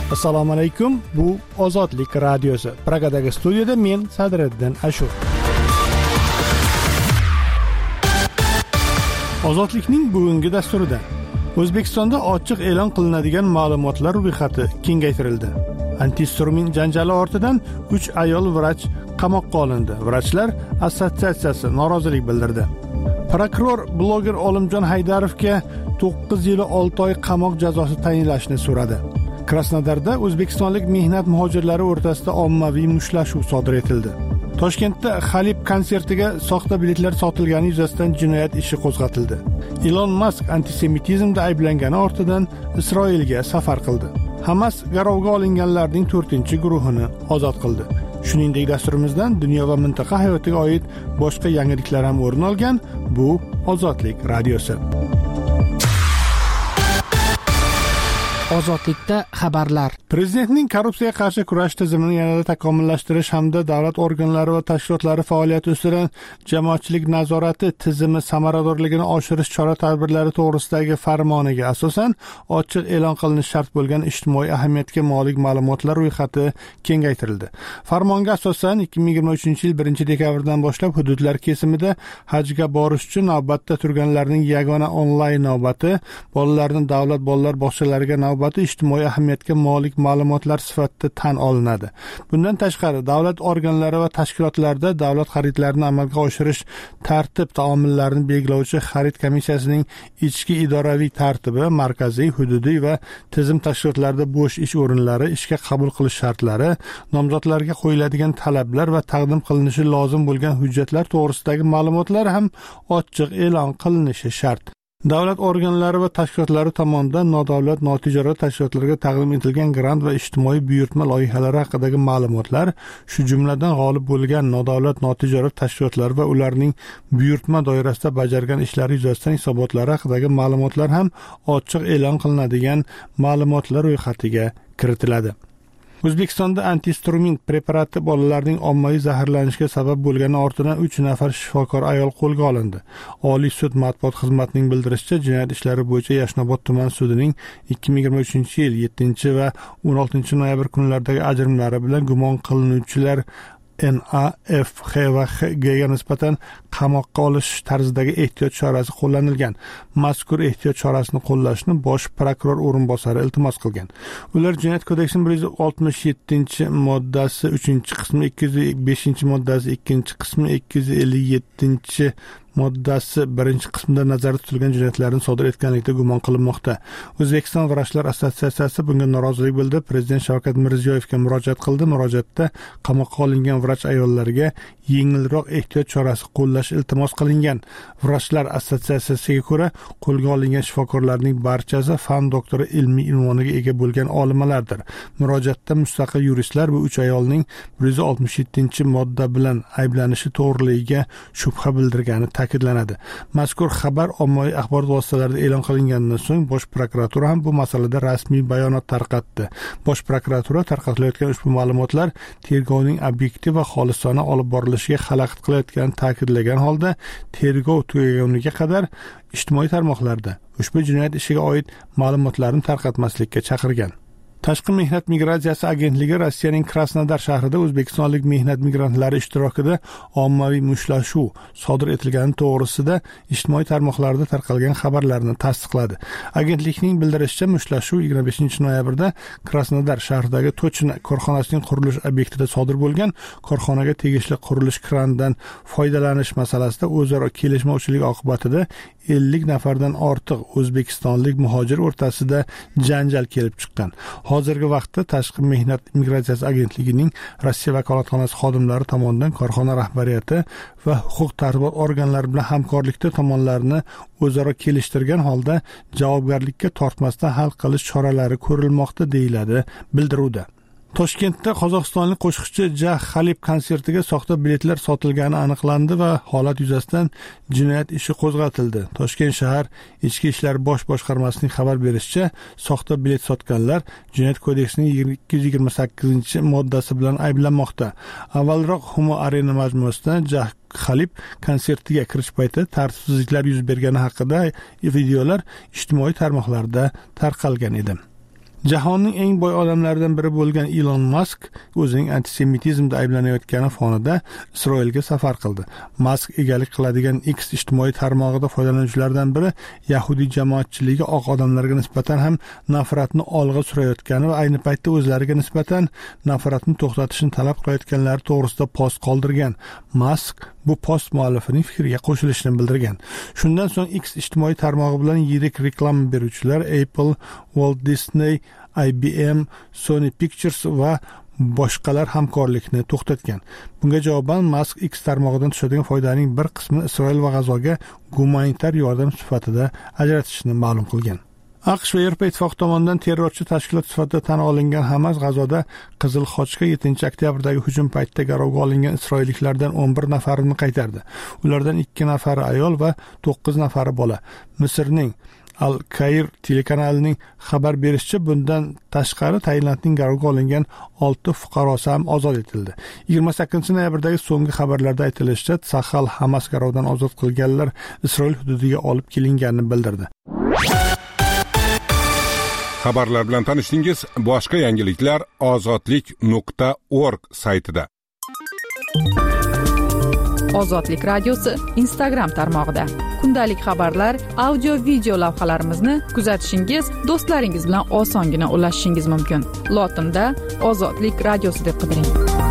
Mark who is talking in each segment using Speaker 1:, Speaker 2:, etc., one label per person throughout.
Speaker 1: Assalomu alaykum. Bu Ozodlik radiosi. Pragadagi studiyada men Sadriddin Ashur. Ozodlikning bugungi dasturida O'zbekistonda ochiq e'lon qilinadigan ma'lumotlar ro'yxati kengaytirildi. Antistrumin janjali ortidan 3 ayol vrach qamoqqa olindi. Vrachlar assotsiatsiyasi norozilik bildirdi. Prokuror bloger Olimjon Haydarovga 9 yil 6 oy qamoq jazosi tayinlashni so'radi. Krasnodarda o'zbekistonlik mehnat muhojirlari o'rtasida ommaviy mushtlashuv sodir etildi. Toshkentda Xalib konsertiga soxta biletlar sotilgani yuzasidan jinoyat ishi qo'zg'atildi. Elon Musk antisemitizmda ayblangani ortidan Isroilga safar qildi. Hamas garovga olinganlarning 4-guruhini ozod qildi. Shuningdek, dasturimizdan dunyo va mintaqa hayotiga oid boshqa yangiliklar ham o'rin olgan. Bu Ozodlik radiosi.
Speaker 2: Ozodlikda xabarlar.
Speaker 1: Prezidentning korrupsiyaga qarshi kurash tizimini yanada takomillashtirish hamda davlat organlari va tashkilotlari faoliyati ustidan jamoatchilik nazorati tizimi samaradorligini oshirish chora-tadbirlari to'g'risidagi farmoniga asosan ochiq e'lon qilinishi shart bo'lgan ijtimoiy ahamiyatga molik ma'lumotlar ro'yxati kengaytirildi. Farmonga asosan 2023-yil 1-dekabrdan boshlab hududlar kesimida hajga borish uchun navbatda turganlarning yagona onlayn navbati, bolalarning davlat bolalar bog'chalariga ijtimoiy ahamiyatga molik ma'lumotlar sifatida tan olinadi. Bundan tashqari, davlat organlari va tashkilotlarda davlat xaridlarini amalga oshirish tartib taomillarini belgilovchi xarid komissiyasining ichki idoraviy tartibi, markaziy, hududiy va tizim tashkilotlarida bo'sh ish o'rinlari, ishga qabul qilish shartlari, nomzodlarga qo'yiladigan talablar va taqdim qilinishi lozim bo'lgan hujjatlar to'g'risidagi ma'lumotlar ham ochiq e'lon qilinishi shart. Davlat organlari va tashkilotlari tomonidan nodavlat notijorat tashkilotlarga taqdim etilgan grant va ijtimoiy buyurtma loyihalari haqidagi ma'lumotlar, shu jumladan g'olib bo'lgan nodavlat notijorat tashkilotlar va ularning buyurtma doirasida bajargan ishlari yuzasidan hisobotlari haqidagi ma'lumotlar ham ochiq e'lon qilinadigan ma'lumotlar ro'yxatiga kiritiladi. O'zbekistonda antistrumin preparati bolalarning ommaviy zaharlanishiga sabab bo'lgani ortidan 3 nafar shifokor ayol qo'lga olindi. Oliy sud matbuot xizmatining bildirishicha, jinoyat ishlari bo'yicha Yashnobod tuman sudining 2023-yil 7 va 16 noyabr kunlaridagi ajrimlari bilan gumon qilinuvchilar N.A., F, X va G ga nisbatan qamoqqa olish tarzidagi ehtiyot chorasi qo'llanilgan. Mazkur ehtiyot chorasini qo'llashni bosh prokuror o'rinbosari iltimos qilgan. Ular Jinoyat kodeksining 167-moddasi 3-qismi, 205-moddasi 2-qismi, 257-moddasi 1-qismida nazarda tutilgan jinoyatlarni sodir etganlikda gumon qilinmoqda. O'zbekiston vrachlar assotsiatsiyasi bunga norozilik bildirib, Prezident Shavkat Mirziyoyevga murojaat qildi. Murojaatda qamoqqa olingan vrach ayollarga yengilroq ehtiyot chorasi qo'llash iltimos qilingan. Vrachlar assotsiatsiyasiga ko'ra, qo'lga olingan shifokorlarning barchasi fan doktori ilmiy unvoniga ega bo'lgan olimalardir. Murojaatda mustaqil yuristlar bu 3 ayolning 167-modda bilan ayblanishi to'g'riligiga shubha bildirgani ta'kidlanadi. Mazkur xabar ommaviy axborot vositalarida e'lon qilinganidan so'ng Bosh prokuratura ham bu masalada rasmiy bayonot tarqatdi. Bosh prokuratura tarqatilayotgan ushbu ma'lumotlar tergovning obyektiv va xolisona olib borilishiga xalaqit qilayotganini ta'kidlagan holda, tergov tugaguniga qadar ijtimoiy tarmoqlarda ushbu jinoyat ishiga oid ma'lumotlarni tarqatmaslikka chaqirgan. Tashqi mehnat migratsiyasi agentligi Rossiyaning Krasnodar shahrida o'zbekistonlik mehnat migrantlari ishtirokida ommaviy mushtlashuv sodir etilgani to'g'risida ijtimoiy tarmoqlarda tarqalgan xabarlarni tasdiqladi. Agentlikning bildirishicha, mushtlashuv 25 noyabrda Krasnodar shahridagi Tochna korxonasining qurilish obyektida sodir bo'lgan. Korxonaga tegishli qurilish kranidan foydalanish masalasida o'zaro kelishmovchilik oqibatida 50 nafardan ortiq o'zbekistonlik muhojir o'rtasida janjal kelib chiqqan. Hozirgi vaqtda Tashqi mehnat migratsiyasi agentligining Rossiya vakolatxonasi xodimlari tomonidan korxona rahbariyati va huquq-tartibot organlari bilan hamkorlikda tomonlarni o'zaro kelishtirgan holda javobgarlikka tortmasdan hal qilish choralari ko'rilmoqda, deyiladi bildiruvda. Toshkentda qozog'istonlik qo'shiqchi Xalib konsertiga soxta biletlar sotilgani aniqlandi va holat yuzasidan jinoyat ishi qo'zg'atildi. Toshkent shahar Ichki ishlar bosh boshqarmasining xabar berishicha, soxta bilet sotganlar Jinoyat kodeksining 228-moddasi bilan ayblanmoqda. Avvalroq Humo Arena majmuasida Xalib konsertiga kirish payti tartibsizliklar yuz bergani haqida videolar ijtimoiy tarmoqlarda tarqalgan edi. Jahonning eng boy odamlaridan biri bo'lgan Elon Musk o'zining antisemitizmda ayblanayotgani fonida Isroilga safar qildi. Musk egalik qiladigan X ijtimoiy tarmog'ida foydalanuvchilardan biri Yahudiy jamoatchiligi oq odamlarga nisbatan ham nafratni olg'a surayotgani va ayni paytda o'zlariga nisbatan nafratni to'xtatishni talab qilayotganlari to'g'risida post qoldirgan. Musk bu post muallifining fikriga qo'shilishini bildirgan. Shundan so'ng X ijtimoiy tarmog'i bilan yirik reklama beruvchilar Apple, Walt Disney, IBM, Sony Pictures va boshqalar hamkorlikni to'xtatgan. Bunga javoban Musk X tarmog'idan tushadigan foydaning bir qismini Isroil va G'azoga gumanitar yordam sifatida ajratishni ma'lum qilgan. AQSh va Yevropa Ittifoqi tomonidan terrorchi tashkilot sifatida tan olingan Hamas G'azoda Qizil Xochga 7-oktyabrdagi hujum paytida garovga olingan isroilliklardan 11 nafarini qaytardi. Ulardan 2 nafari ayol va 9 nafari bola. Misrning Al-Kair telekanalining xabar berishicha, bundan tashqari Tailandning garovga olingan 6 fuqarosi ham ozod etildi. 28-noyabrdagi so'nggi xabarlarda aytilishicha, Sahal Hamas garovdan ozod qilganlar Isroil hududiga olib kelinganini bildirdi.
Speaker 2: Xabarlar bilan tanishdingiz. Boshqa yangiliklar ozodlik.org saytida.
Speaker 3: Ozodlik radiosi Instagram tarmog'ida. Kundalik xabarlar, audio, video lavhalarimizni kuzatishingiz, do'stlaringiz bilan osongina ulashishingiz mumkin. Lotinda Ozodlik radiosi deb qidiring.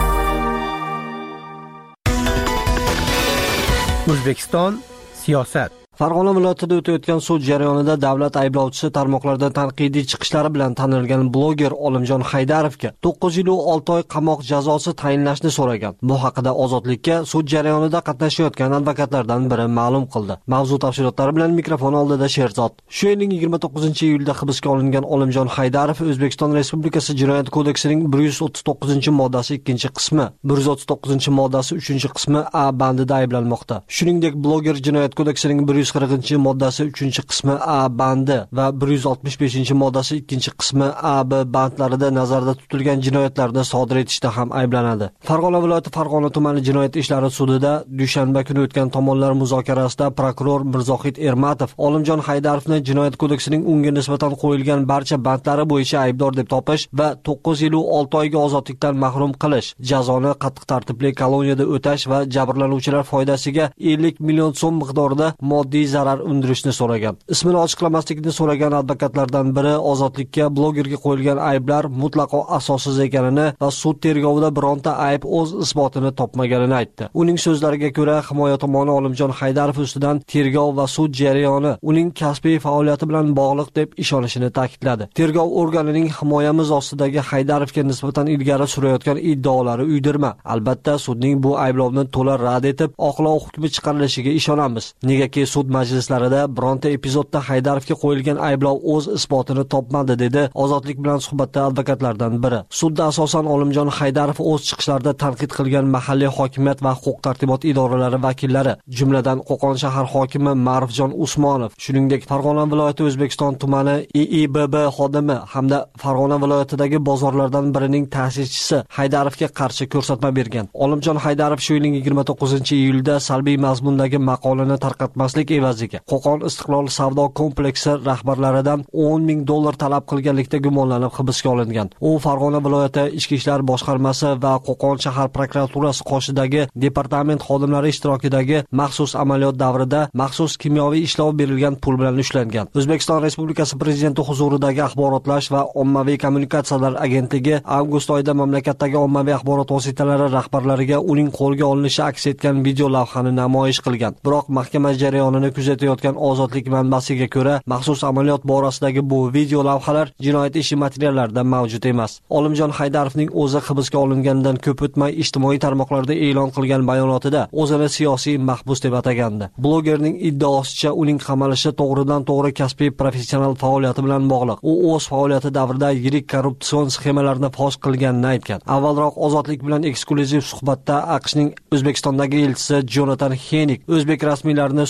Speaker 4: O'zbekiston siyosat.
Speaker 5: Farg'ona viloyatida o'tayotgan sud jarayonida davlat ayblovchisi tarmoqlarda tanqidiy chiqishlari bilan tanilgan bloger Olimjon Haydarovga 9 yil 6 oy qamoq jazosi tayinlashni so'ragan. Bu haqida Ozodlikka sud jarayonida qatnashayotgan advokatlardan biri ma'lum qildi. Mavzu tafsilotlari bilan mikrofon oldida Sherzod. Shu yilning 29-iyulda hibsga olingan Olimjon Haydarov O'zbekiston Respublikasi Jinoyat kodeksining 139-moddasi 2-qismi, 139-moddasi 3-qismi A bandida ayblanmoqda. Shuningdek, bloger Jinoyat kodeksining 140-moddasi 3-qismi A bandi va 165-moddasi 2-qismi A B bandlarida nazarda tutilgan jinoyatlarni sodir etishda ham ayblanadi. Farg'ona viloyati Farg'ona tumani jinoyat ishlari sudida dushanba kuni o'tgan tomonlar muzokarasida prokuror Mirzohid Ermatov Olimjon Haydarovni jinoyat kodeksining unga nisbatan qo'yilgan barcha bandlari bo'yicha aybdor deb topish va 9 yil 6 oyga ozodlikdan mahrum qilish, jazoni qattiq tartibli koloniyada o'tash va jabrlanuvchilar foydasiga 50 million so'm miqdorida moddiy zarar undirishni so'ragan. Ismini ochiqlamaslikni so'ragan advokatlardan biri ozodlikka blogerga qo'yilgan ayblar mutlaqo asossiz ekanini va sud tergovida bironta ayb o'z isbotini topmaganini aytdi. Uning so'zlariga ko'ra, himoya tomoni Olimjon Haydarov ustidan tergov va sud jarayoni uning kasbiy faoliyati bilan bog'liq deb ishonishini ta'kidladi. Tergov organining himoyamiz ostidagi Haydarovga nisbatan ilgari surayotgan iddaolari uydirma. Albatta, sudning bu ayblovni to'la rad etib, oqlov hukmi chiqarilishiga ishonamiz. Negaki sud majlislarida bironta epizodda Haydarovga qo'yilgan ayblov o'z isbotini topmadi, dedi Ozodlik bilan suhbatda advokatlardan biri. Sudda asosan Olimjon Haydarov o'z chiqishlarida tanqid qilgan mahalliy hokimiyat va huquq-tartibot idoralari vakillari, jumladan Qo'qon shahar hokimi Ma'rufjon Usmonov, shuningdek Farg'ona viloyati O'zbekiston tumani IIBB xodimi hamda Farg'ona viloyatidagi bozorlardan birining ta'sischisi Haydarovga qarshi ko'rsatma bergan. Olimjon Haydarov shu yilning 29-iyulda salbiy mazmundagi maqolani tarqatmaslik evaziga Qo'qon Istiqlol savdo kompleksi rahbarlaridan $10,000 talab qilganlikda gumonlanib hibsga olingan. U Farg'ona viloyati Ichki ishlar boshqarmasi va Qo'qon shahar prokuraturasi qoshidagi departament xodimlari ishtirokidagi maxsus amaliyot davrida maxsus kimyoviy ishlov berilgan pul bilan ushlangan. O'zbekiston Respublikasi Prezidenti huzuridagi Axborotlash va ommaviy kommunikatsiyalar agentligi avgust oyida mamlakatdagi ommaviy axborot vositalari rahbarlariga uning qo'lga olinishi aks etgan video lavhani namoyish qilgan. Biroq mahkama jarayonini kuzatayotgan Ozodlik manbasiga ko'ra, maxsus amaliyot borasidagi bu video lavhalar jinoyat ishi materiallarida mavjud emas. Olimjon Haydarovning o'zi hibsga olinganidan ko'p o'tmay ijtimoiy tarmoqlarda e'lon qilgan bayonotida o'zini siyosiy mahbus deb atagandi. Blogerning iddaosicha uning qamalishi to'g'ridan-to'g'ri kasbiy professional faoliyati bilan bog'liq. U o'z faoliyati davrida yirik korrupsion sxemalarni fosh qilganini aytgan. Avvalroq Ozodlik bilan eksklyuziv suhbatda AQShning O'zbekistondagi elchisi Jonathan Henik o'zbek rasmiylarini so'z va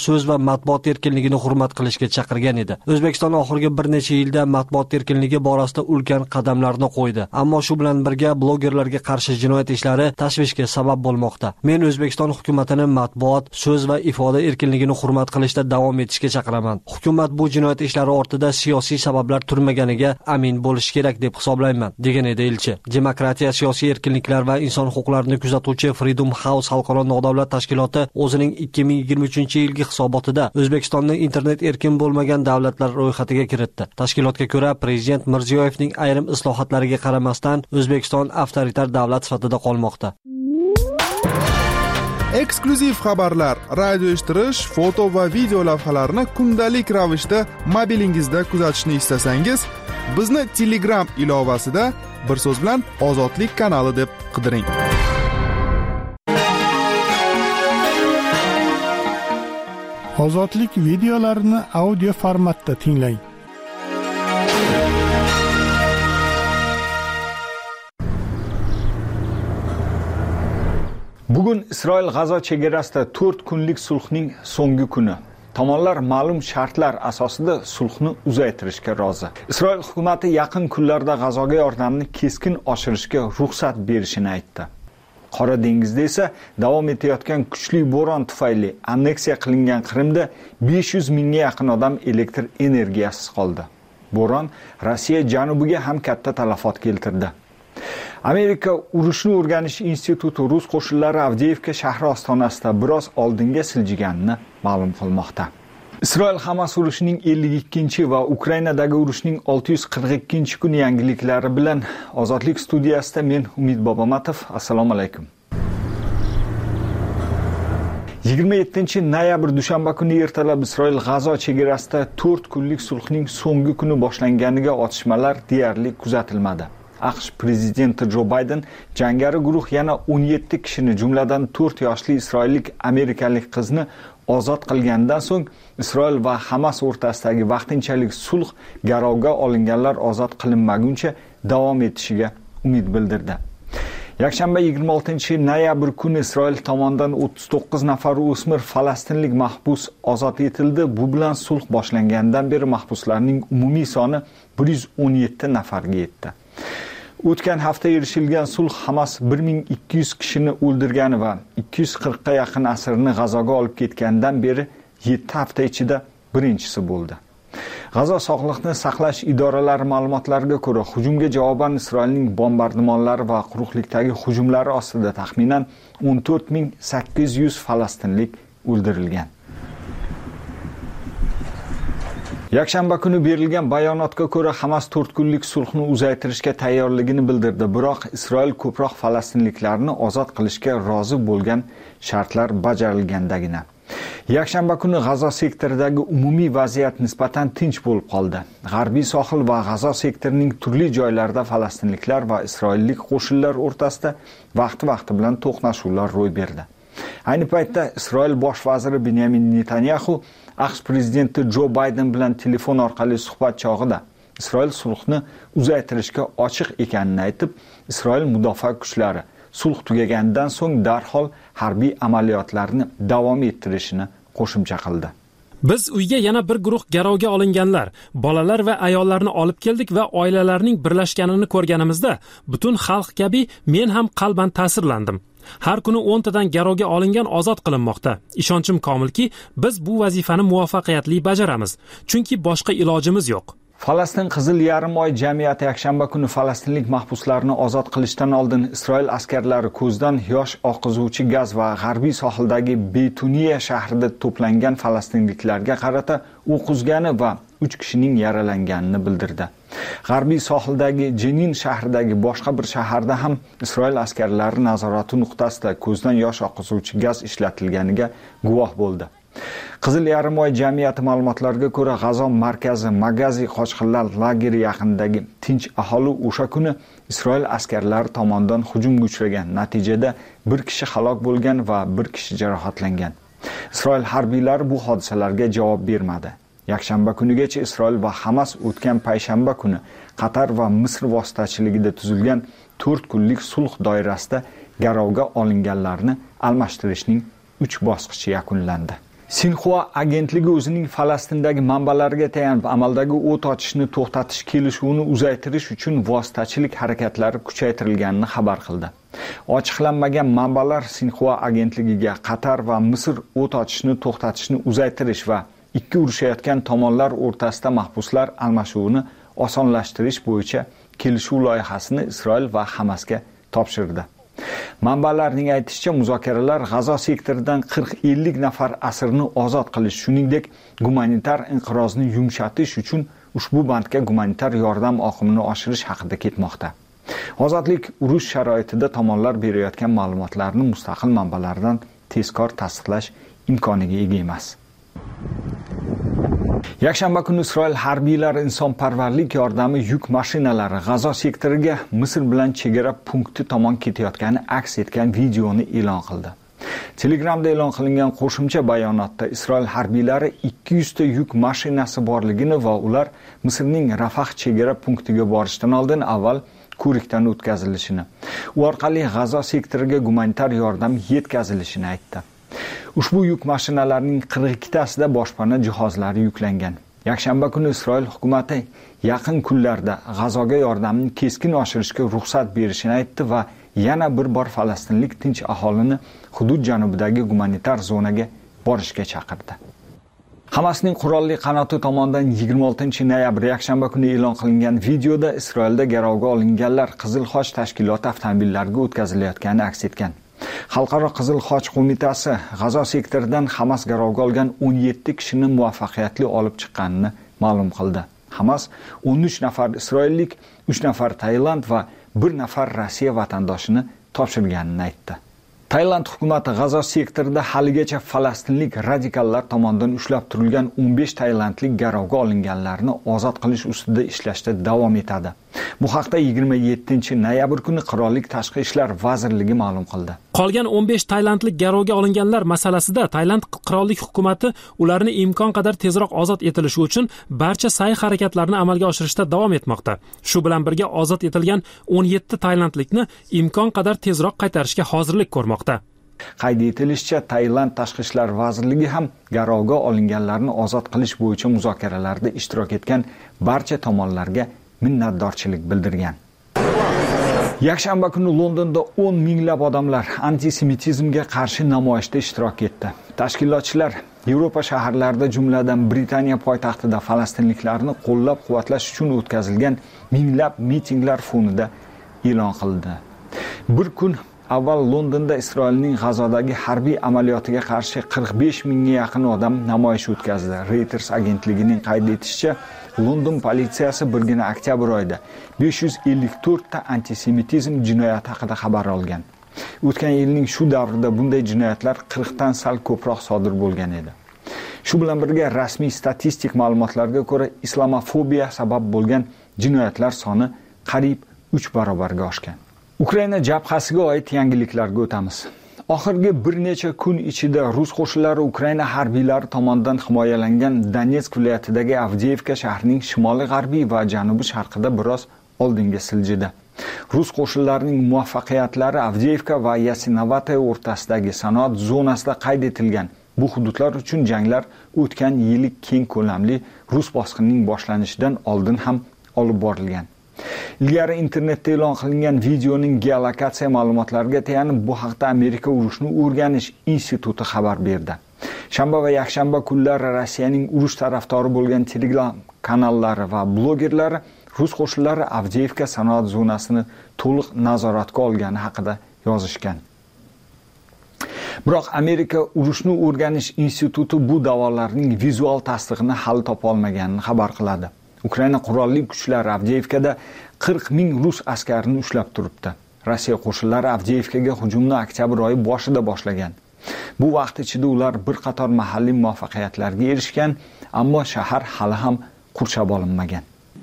Speaker 5: matbuot erkinligini hurmat qilishga chaqirgan edi. O'zbekiston oxirgi bir necha yilda matbuot erkinligi borasida ulkan qadamlarni qo'ydi. Ammo shu bilan birga blogerlarga qarshi jinoyat ishlari tashvishga sabab bo'lmoqda. Men O'zbekiston hukumatini matbuot, so'z va ifoda erkinligini hurmat qilishda davom etishga chaqiraman. Hukumat bu jinoyat ishlari ortida siyosiy sabablar turmaganiga amin bo'lish kerak deb hisoblayman, degan edi elchi. Demokratiya, siyosiy erkinliklar va inson huquqlarini kuzatuvchi Freedom House xalqaro nodavlat tashkiloti o'zining 2023-yilgi hisobotida O'zbekistonni internet erkin bo'lmagan davlatlar ro'yxatiga kiritdi. Tashkilotga ko'ra, prezident Mirziyoyevning ayrim islohotlariga qaramasdan O'zbekiston avtoritar davlat sifatida qolmoqda.
Speaker 6: Eksklyuziv xabarlar, radio eshittirish, foto va video lavhalarni kundalik ravishda mobilingizda kuzatishni istasangiz, bizni Telegram ilovasida bir so'z bilan Ozodlik kanali deb qidiring.
Speaker 1: Ozodlik videolarini audio formatda tinglang.
Speaker 7: Bugun Isroil-G'azo chegarasida 4 kunlik sulhning so'nggi kuni. Tomonlar ma'lum shartlar asosida sulhni uzaytirishga rozi. Isroil hukumati yaqin kunlarda G'azoga yordamni keskin oshirishga ruxsat berishini aytdi. Qora dengizda esa davom etayotgan kuchli bo'ron tufayli anneksiya qilingan Qrimda 500 mingga yaqin odam elektr energiyasiz qoldi. Bo'ron Rossiya janubiga ham katta talafot keltirdi. Amerika urushni o'rganish instituti rus qo'shinlari Avdiyevka shahri ostonasida biroz oldinga siljiganini ma'lum qilmoqda. Isroil Hamas urushining 52 va Ukrainadagi urushning 642-kuni yangiliklari bilan Ozodlik studiyasida men Umid Bobomatov. Assalomu alaykum. 27-noyabr dushanba kuni ertalab Isroil-G'azo chegarasida 4 kunlik sulhning so'nggi kuni boshlanganiga otishmalar deyarli kuzatilmadi. AQSh prezidenti Jo Bayden jangari guruh yana 17 kishini, jumladan 4 yoshli isroillik amerikalik qizni ozod qilgandan so'ng Isroil va Hamas o'rtasidagi vaqtinchalik sulh garovga olinganlar ozod qilinmaguncha davom etishiga umid bildirdi. Yakshanba 26-noyabr kuni Isroil tomonidan 39 nafar o'smir falastinlik mahbus ozod etildi. Bu bilan sulh boshlangandan beri mahbuslarning umumiy soni 117 nafarga yetdi. O'tgan hafta erishilgan sulh Hamas 1200 kishini o'ldirgani va 240 ga yaqin asirni G'azoga olib ketgandan beri 7 hafta ichida birinchisi bo'ldi. G'azo sog'liqni saqlash idoralari ma'lumotlariga ko'ra, hujumga javoban Isroilning bombardimonlari va quruqlikdagi hujumlari ostida taxminan 14800 falastinlik o'ldirilgan. Yakshanba kuni berilgan bayonotga ko'ra, Hamas 4 kunlik sulhni uzaytirishga tayyorligini bildirdi, biroq Isroil ko'proq falastinliklarni ozod qilishga rozi bo'lgan shartlar bajarilgandagina. Yakshanba kuni G'azo sektoridagi umumiy vaziyat nisbatan tinch bo'lib qoldi. G'arbiy sohil va G'azo sektorining turli joylarida falastinliklar va isroillik qo'shinlar o'rtasida vaqti bilan to'qnashuvlar ro'y berdi. Ayni paytda Isroil bosh vaziri Benyamin Netanyahu AQSh prezidenti Jo Bayden bilan telefon orqali suhbat chog'ida Isroil sulhni uzaytirishga ochiq ekanini aytib, Isroil mudofaa kuchlari sulh tugagandan so'ng darhol harbiy amaliyotlarni davom ettirishini qo'shimcha qildi.
Speaker 8: Biz uyga yana bir guruh garovga olinganlar, bolalar va ayollarni olib keldik va oilalarning birlashganini ko'rganimizda butun xalq kabi men ham qalban ta'sirlandim. Har kuni 10 tadan garovga olingan ozod qilinmoqda. Ishonchim komilki, biz bu vazifani muvaffaqiyatli bajaramiz, chunki boshqa ilojimiz yo'q.
Speaker 7: Falastin Qizil yarim oy jamiyati yakshanba kuni falastinlik mahbuslarni ozod qilishdan oldin Isroil askarlari ko'zdan yosh oqizuvchi gaz va g'arbiy sohildagi Beytuniya shahrida to'plangan falastinliklarga qarata o'q uzgani va 3 kishining yaralanganini bildirdi. G'arbiy sohildagi Jenin shahridagi boshqa bir shaharda ham Isroil askarlari nazorati nuqtasida ko'zdan yosh oqizuvchi gaz ishlatilganiga guvoh bo'ldi. Qizil yarim oy jamiyati ma'lumotlariga ko'ra, G'azo markazi Magazi qochqinlar lageri yaqinidagi tinch aholi o'sha kuni Isroil askarlari tomonidan hujumga uchragan. Natijada bir kishi halok bo'lgan va bir kishi jarohatlangan. Isroil harbiylari bu hodisalarga javob bermadi. Yakshanba kunigacha Isroil va Hamas o'tgan payshanba kuni Qatar va Misr vositachiligida tuzilgan 4 kunlik sulh doirasida garovga olinganlarni almashtirishning 3 bosqichi yakunlandi. Sinxua agentligi o'zining Falastindagi manbalariga tayanib amaldagi o't ochishni to'xtatish kelishuvini uzaytirish uchun vositachilik harakatlari kuchaytirilganini xabar qildi. Ochiqlanmagan manbalar Sinxua agentligiga Qatar va Misr o't ochishni to'xtatishni uzaytirish va ikki urushayotgan tomonlar o'rtasida mahbuslar almashuvini osonlashtirish bo'yicha kelishuv loyihasini Isroil va Hamasga topshirdi. Manbalarning aytishicha, muzokaralar G'azo sektoridan 40-50 nafar asirni ozod qilish, shuningdek, gumanitar inqirozni yumshatish uchun ushbu bandga gumanitar yordam oqimini oshirish haqida ketmoqda. Ozodlik urush sharoitida tomonlar berayotgan ma'lumotlarni mustaqil manbalardan tezkor tasdiqlash imkoniga ega emas. Yakshanba kuni Isroil harbiylari insonparvarlik yordami yuk mashinalari G'azo sektoriga Misr bilan chegara punkti tomon ketayotgani aks etgan videoni e'lon qildi. Telegramda e'lon qilingan qo'shimcha bayonotda Isroil harbiylari 200 ta yuk mashinasi borligini va ular Misrning Rafah chegara punktiga borishdan oldin avval ko'rikdan o'tkazilishini, u orqali G'azo sektoriga gumanitar yordam yetkazilishini aytdi. Ushbu yuk mashinalarining 42 tasida boshpana jihozlari yuklangan. Yakshanba kuni Isroil hukumati yaqin kunlarda G'azoga yordamni keskin oshirishga ruxsat berishini aytdi va yana bir bor falastinlik tinch aholini hudud janubidagi gumanitar zonaga borishga chaqirdi. Hamasning qurolli qanoti tomonidan 26-noyabr yakshanba kuni e'lon qilingan videoda Isroilda garovga olinganlar Qizil Xoch tashkiloti avtomobillariga o'tkazilayotgani aks etgan. Xalqaro Qizil Xoch qo'mitasi G'azo sektoridan Hamas garovga olgan 17 kishini muvaffaqiyatli olib chiqqanini ma'lum qildi. Hamas 13 nafar isroillik, 3 nafar Tailand va 1 nafar Rossiya vatandoshini topshirganini aytdi. Tailand hukumati G'azo sektorida haligacha falastinlik radikallar tomonidan ushlab turilgan 15 tailandlik garovga olinganlarni ozod qilish ustida ishlashda davom etadi. Bu haqda 27-noyabr kuni Qirollik Tashqi ishlar vazirligi ma'lum qildi.
Speaker 8: Qolgan 15 tailandlik garovga olinganlar masalasida Tailand qirollik hukumati ularni imkon qadar tezroq ozod etilishi uchun barcha sa'y-harakatlarni amalga oshirishda davom etmoqda. Shu bilan birga ozod etilgan 17 tailandlikni imkon qadar tezroq qaytarishga hozirlik ko'rmoqda.
Speaker 7: Qayd etilishicha, Tailand Tashqi ishlar vazirligi ham garovga olinganlarni ozod qilish bo'yicha muzokaralarda ishtirok etgan barcha tomonlarga minnatdorchilik bildirgan. Yakshanba kuni Londonda 10 minglab odamlar antisemitizmga qarshi namoyishda ishtirok etdi. Tashkilotchilar Yevropa shaharlarida, jumladan Britaniya poytaxtida falastinliklarni qo'llab-quvvatlash uchun o'tkazilgan minglab mitinglar fonida e'lon qildi. Bir kun avval Londonda Isroilning G'azodagi harbiy amaliyotiga qarshi 45 mingga yaqin odam namoyish o'tkazdi. Reuters agentligining qayd etishicha, London politsiyasi birgina oktyabr oyida 554 ta antisemitizm jinoyati haqida xabar olgan. O'tgan yilning shu davrida bunday jinoyatlar 40 dan sal ko'proq sodir bo'lgan edi. Shu bilan birga rasmiy statistik ma'lumotlarga ko'ra, islamofobiya sabab bo'lgan jinoyatlar soni qariyb 3 barobarga oshgan. Ukraina jabhasiga oid yangiliklarga o'tamiz. Oxirgi bir necha kun ichida rus qo'shinlari Ukraina harbiylari tomonidan himoyalangan Donetsk viloyatidagi Avdiivka shahrining shimoliy-g'arbiy va janubi-sharqida biroz oldinga siljidi. Rus qo'shinlarining muvaffaqiyatlari Avdiivka va Yasinovata o'rtasidagi sanoat zonasida qayd etilgan. Bu hududlar uchun janglar o'tgan yili keng ko'lamli rus bosqinining boshlanishidan oldin ham olib borilgan. Ilgari internetda e'lon qilingan videoning geolokatsiya ma'lumotlariga tayanib, bu haqda Amerika urushni o'rganish instituti xabar berdi. Shanba va yakshanba kunlari Rossiyaning urush tarafdori bo'lgan Telegram kanallari va blogerlari rus qo'shinlari Avdiivka sanoat zonasini to'liq nazoratga olgani haqida yozishgan. Biroq Amerika urushni o'rganish instituti bu da'volarning vizual tasdig'ini hali topa olmaganini xabar qiladi. Ukraina qurolli kuchlari Avdiivkada 40 ming rus askarini ushlab turibdi. Rossiya qo'shinlari Avdiivkaga hujumni oktyabr oyi boshida boshlagan. Bu vaqt ichida ular bir qator mahalliy muvaffaqiyatlarga erishgan, ammo shahar hali ham qurshab olinmagan.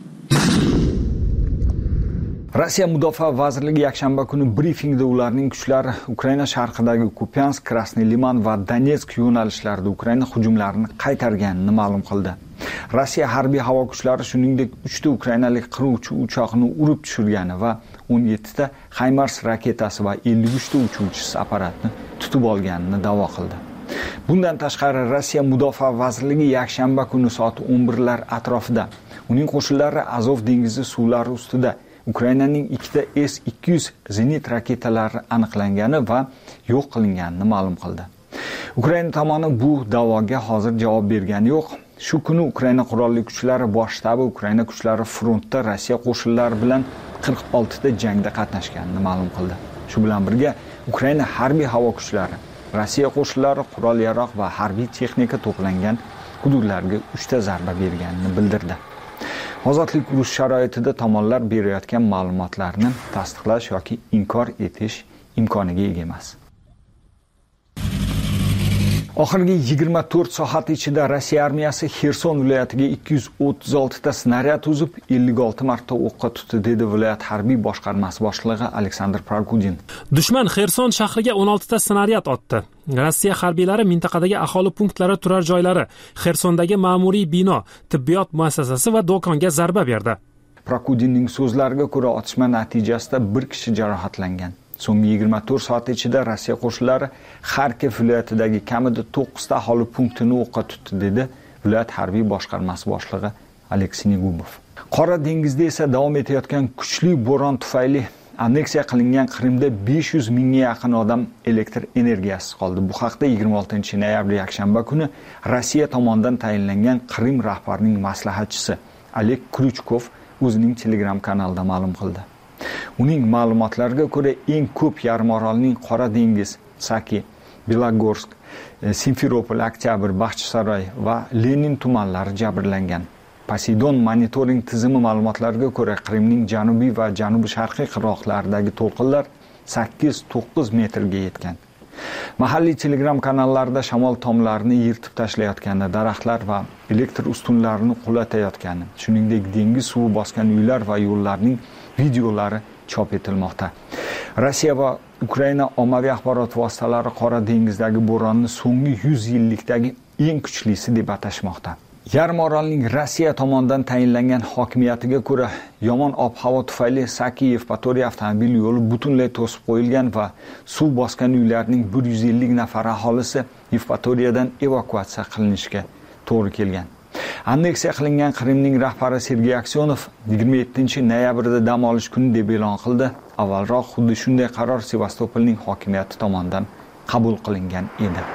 Speaker 7: Rossiya Mudofaa vazirligi yakshanba kuni brifingda ularning kuchlari Ukraina sharqidagi Kupyansk, Krasnoy Liman va Donetsk yo'nalishlarida Ukraina hujumlarini qaytarganini ma'lum qildi. Rossiya harbiy havo kuchlari shuningdek 3 ta ukrainalik qiruvchi uchoqni urib tushirgani va 17 ta HIMARS raketasi va 53 ta uchuvchisiz apparatni tutib olganini da'vo qildi. Bundan tashqari Rossiya Mudofaa vazirligi yakshanba kuni soat 11lar atrofida uning qo'shinlari Azov dengizi suvlari ustida Ukrainaning ikkita S-200 zenit raketalari aniqlangani va yo'q qilinganini ma'lum qildi. Ukraina tomoni bu da'voga hozir javob bergani yo'q. Shu kuni Ukraina qurolli kuchlari bosh shtabi Ukraina kuchlari frontda Rossiya qo'shinlari bilan 46 ta jangda qatnashganini ma'lum qildi. Shu bilan birga Ukraina harbiy havo kuchlari Rossiya qo'shinlari qurol-yarog' va harbiy texnika to'plangan hududlarga 3 ta zarba berganini bildirdi. Ozodlik urush sharoitida tomonlar berayotgan ma'lumotlarni tasdiqlash yoki inkor etish imkoniga ega emas. Oxirgi 24 soat ichida Rossiya armiyasi Xerson viloyatiga 236 ta snaryad uzib, 56 marta o'qqa tutdi, dedi viloyat harbiy boshqarmasi boshlig'i Aleksandr Prokudin.
Speaker 8: Dushman Xerson shahriga 16 ta snaryad otdi. Rossiya harbiylari mintaqadagi aholi punktlari, turar joylari, Xersondagi ma'muriy bino, tibbiyot muassasasi va do'konga zarba berdi.
Speaker 7: Prokudinning so'zlariga ko'ra, otishma natijasida bir kishi jarohatlangan. So'nggi 24 soat ichida Rossiya qo'shinlari Xarkiv viloyatidagi kamida 9 ta aholi punktini o'qqa tutdi, dedi viloyat harbiy boshqarmasi boshlig'i Aleksey Negubov. Qora dengizda esa davom etayotgan kuchli bo'ron tufayli anneksiya qilingan Qrimda 500 mingga yaqin odam elektr energiyasiz qoldi. Bu haqda 26-noyabr yakshanba kuni Rossiya tomonidan tayinlangan Qrim rahbarining maslahatchisi Oleg Kryuchkov o'zining Telegram kanalida ma'lum qildi. Uning ma'lumotlariga ko'ra, eng ko'p yarimorolning Qora dengiz, Saki, Belogorsk, Simferopol, Oktyabr, Baxchisaroy va Lenin tumanlari jabrlangan. Poseidon monitoring tizimi ma'lumotlariga ko'ra, Qrimning janubiy va janubi-sharqiy qirg'oqlaridagi to'lqinlar 8-9 metrga yetgan. Mahalliy Telegram kanallarida shamol tomlarini yirtib tashlayotgani, daraxtlar va elektr ustunlarini qulatayotgani, shuningdek dengiz suvi bosgan uylar va yo'llarning videolari chop etilmoqda. Rossiya va Ukraina ommaviy axborot vositalari Qora dengizdagi bo'ronni so'nggi 100 yillikdagi eng kuchlisi deb atashmoqda. Yarimorolning Rossiya tomonidan tayinlangan hokimiyatiga ko'ra, yomon ob-havo tufayli Saki-Yevpatoriya avtomobil yo'li butunlay to'sib qo'yilgan va suv bosgan uylarning 150 nafar aholisi Yevpatoriyadan evakuatsiya qilinishiga to'g'ri kelgan. Anneksiya qilingan Qrimning rahbari Sergey Aksyonov 27-noyabrda dam olish kuni deb e'lon qildi. Avvalroq xuddi shunday qaror Sevastopolning hokimiyati tomonidan qabul qilingan edi.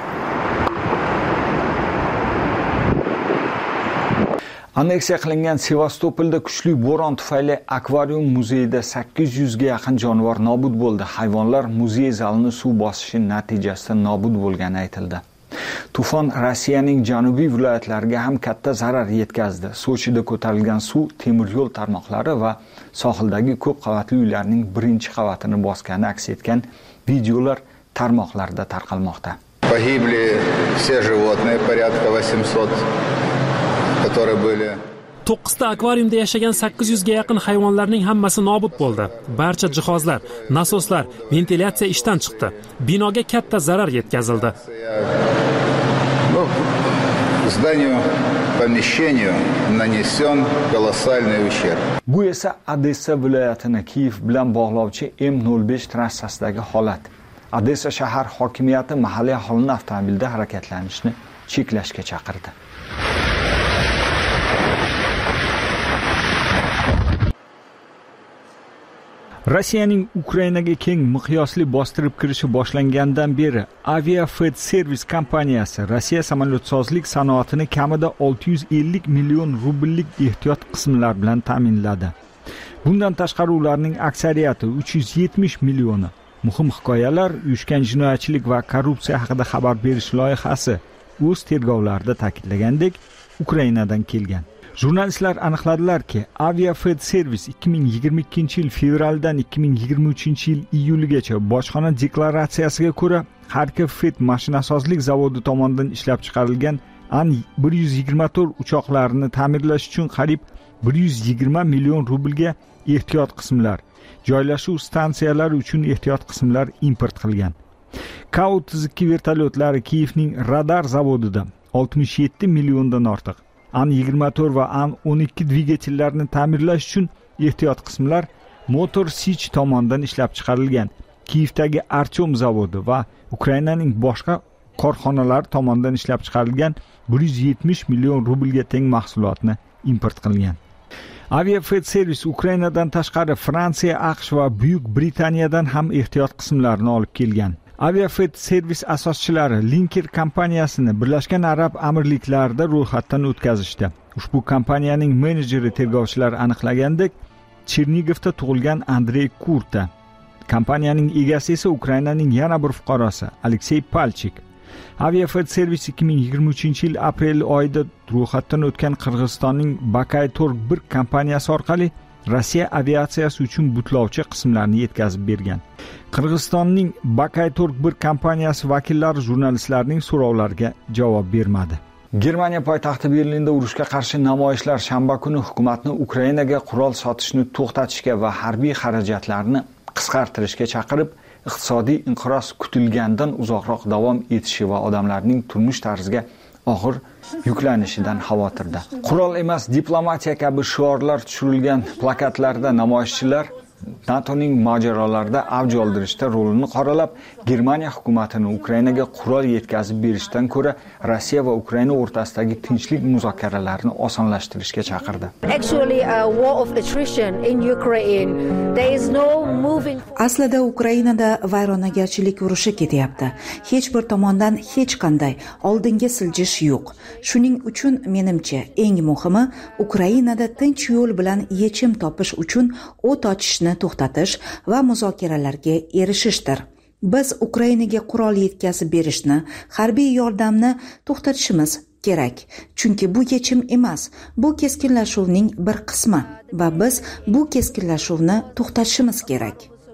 Speaker 7: Anneksiya qilingan Sevastopolda kuchli bo'ron tufayli akvarium muzeyida 800 ga yaqin jonivor nobud bo'ldi. Hayvonlar muzey zalini suv bosishi natijasida nobud bo'lgani aytildi. Tufon Rossiyaning janubiy viloyatlariga ham katta zarar yetkazdi. Sochida ko'tarilgan suv temir yo'l tarmoqlari va sohildagi ko'p qavatli uylarning birinchi qavatini bosgani aks etgan videolar tarmoqlarda tarqalmoqda.
Speaker 9: Погибли все животные, порядка 800, которые были
Speaker 8: 9 ta akvariumda yashagan 800 ga yaqin hayvonlarning hammasi nobud bo'ldi. Barcha jihozlar, nasoslar, ventilyatsiya ishdan chiqdi. Binoga katta zarar yetkazildi.
Speaker 9: Зданию, помещению нанесен колоссальный ущерб.
Speaker 7: Bu esa Odessa viloyatini Kiyev bilan bog'lovchi M05 trassasidagi holat. Odessa shahar hokimiyati mahalliy aholini avtomobilda harakatlanishni cheklashga chaqirdi. Rossiyaning Ukrainaga keng miqyosli bostirib kirishi boshlangandan beri Aviafed Service kompaniyasi Rossiya samolyotsozlik sanoatini kamida 650 million rubllik ehtiyot qismlar bilan ta'minladi. Bundan tashqari ularning aksariyati 370 millioni muhim hikoyalar, uyushgan jinoyatchilik va korrupsiya haqida xabar berish loyihasi o'z tergovlarida ta'kidlagandek Ukrainadan kelgan. Jurnalistlar aniqladilarki, Aviafed Service 2022-yil fevraldan 2023-yil iyuligacha bojxona deklaratsiyasiga ko'ra Xarkiv Fed mashinasozlik zavodi tomonidan ishlab chiqarilgan An-124 uchoqlarini ta'mirlash uchun qariyb 120 million rublga ehtiyot qismlar, joylashuv stansiyalari uchun ehtiyot qismlar import qilgan. Kau-32 vertolyotlari Kiyevning radar zavodida 67 milliondan ortiq, An-24 va An-12 dvigatellarini ta'mirlash uchun ehtiyot qismlar Motor Sich tomonidan ishlab chiqarilgan Kiyevdagi Artyom zavodi va Ukrainaning boshqa korxonalar tomonidan ishlab chiqarilgan 170 million rublga teng mahsulotni import qilgan. Aviafreight Service Ukrainadan tashqari Fransiya, AQSh va Buyuk Britaniyadan ham ehtiyot qismlarini olib kelgan. Aviafreight Service asoschilari Linker kompaniyasini Birlashgan Arab Amirliklarida ro'yxatdan o'tkazishdi. Ushbu kompaniyaning menejeri tergovchilar aniqlagandek, Chernigovda tug'ilgan Andrey Kurta. Kompaniyaning egasi esa Ukrainaning yana bir fuqarosi, Aleksey Palchik. Aviafreight Service 2023-yil aprel oyida ro'yxatdan o'tgan Qirg'izistonning Bakaytorg 1 kompaniyasi orqali Rossiya aviatsiyasi uchun butlovchi qismlarni yetkazib bergan. Qirg'izistonning Bakaytorg 1 kompaniyasi vakillari jurnalistlarning so'rovlariga javob bermadi. Germaniya poytaxti Berlinda urushga qarshi namoyishlar shanba kuni hukumatni Ukrainaga qurol sotishni to'xtatishga va harbiy xarajatlarni qisqartirishga chaqirib, iqtisodiy inqiroz kutilgandan uzoqroq davom etishi va odamlarning turmush tarziga og'ir yuklanishidan xavotirda. Qurol emas, diplomatiya kabi shiorlar tushirilgan plakatlarda namoyishchilar NATOning mojarolarida avj oldirishda rolini qoralab, Germaniya hukumatini Ukrainaga qurol yetkazib berishdan ko'ra Rossiya va Ukraina o'rtasidagi tinchlik muzokaralarini osonlashtirishga chaqirdi.
Speaker 10: Aslida Ukrainada vayronagarchilik urushi ketyapti. Hech bir tomondan hech qanday oldinga siljish yo'q. Shuning uchun menimcha eng muhimi Ukrainada tinch yo'l bilan yechim topish uchun o't ochishni to'xtatish va muzokaralarga erishishdir. Biz Ukrainaga qurol yetkazib berishni, harbiy yordamni to'xtatishimiz kerak. Chunki bu yechim emas, bu keskinlashuvning bir qismi va biz bu keskinlashuvni to'xtatishimiz kerak.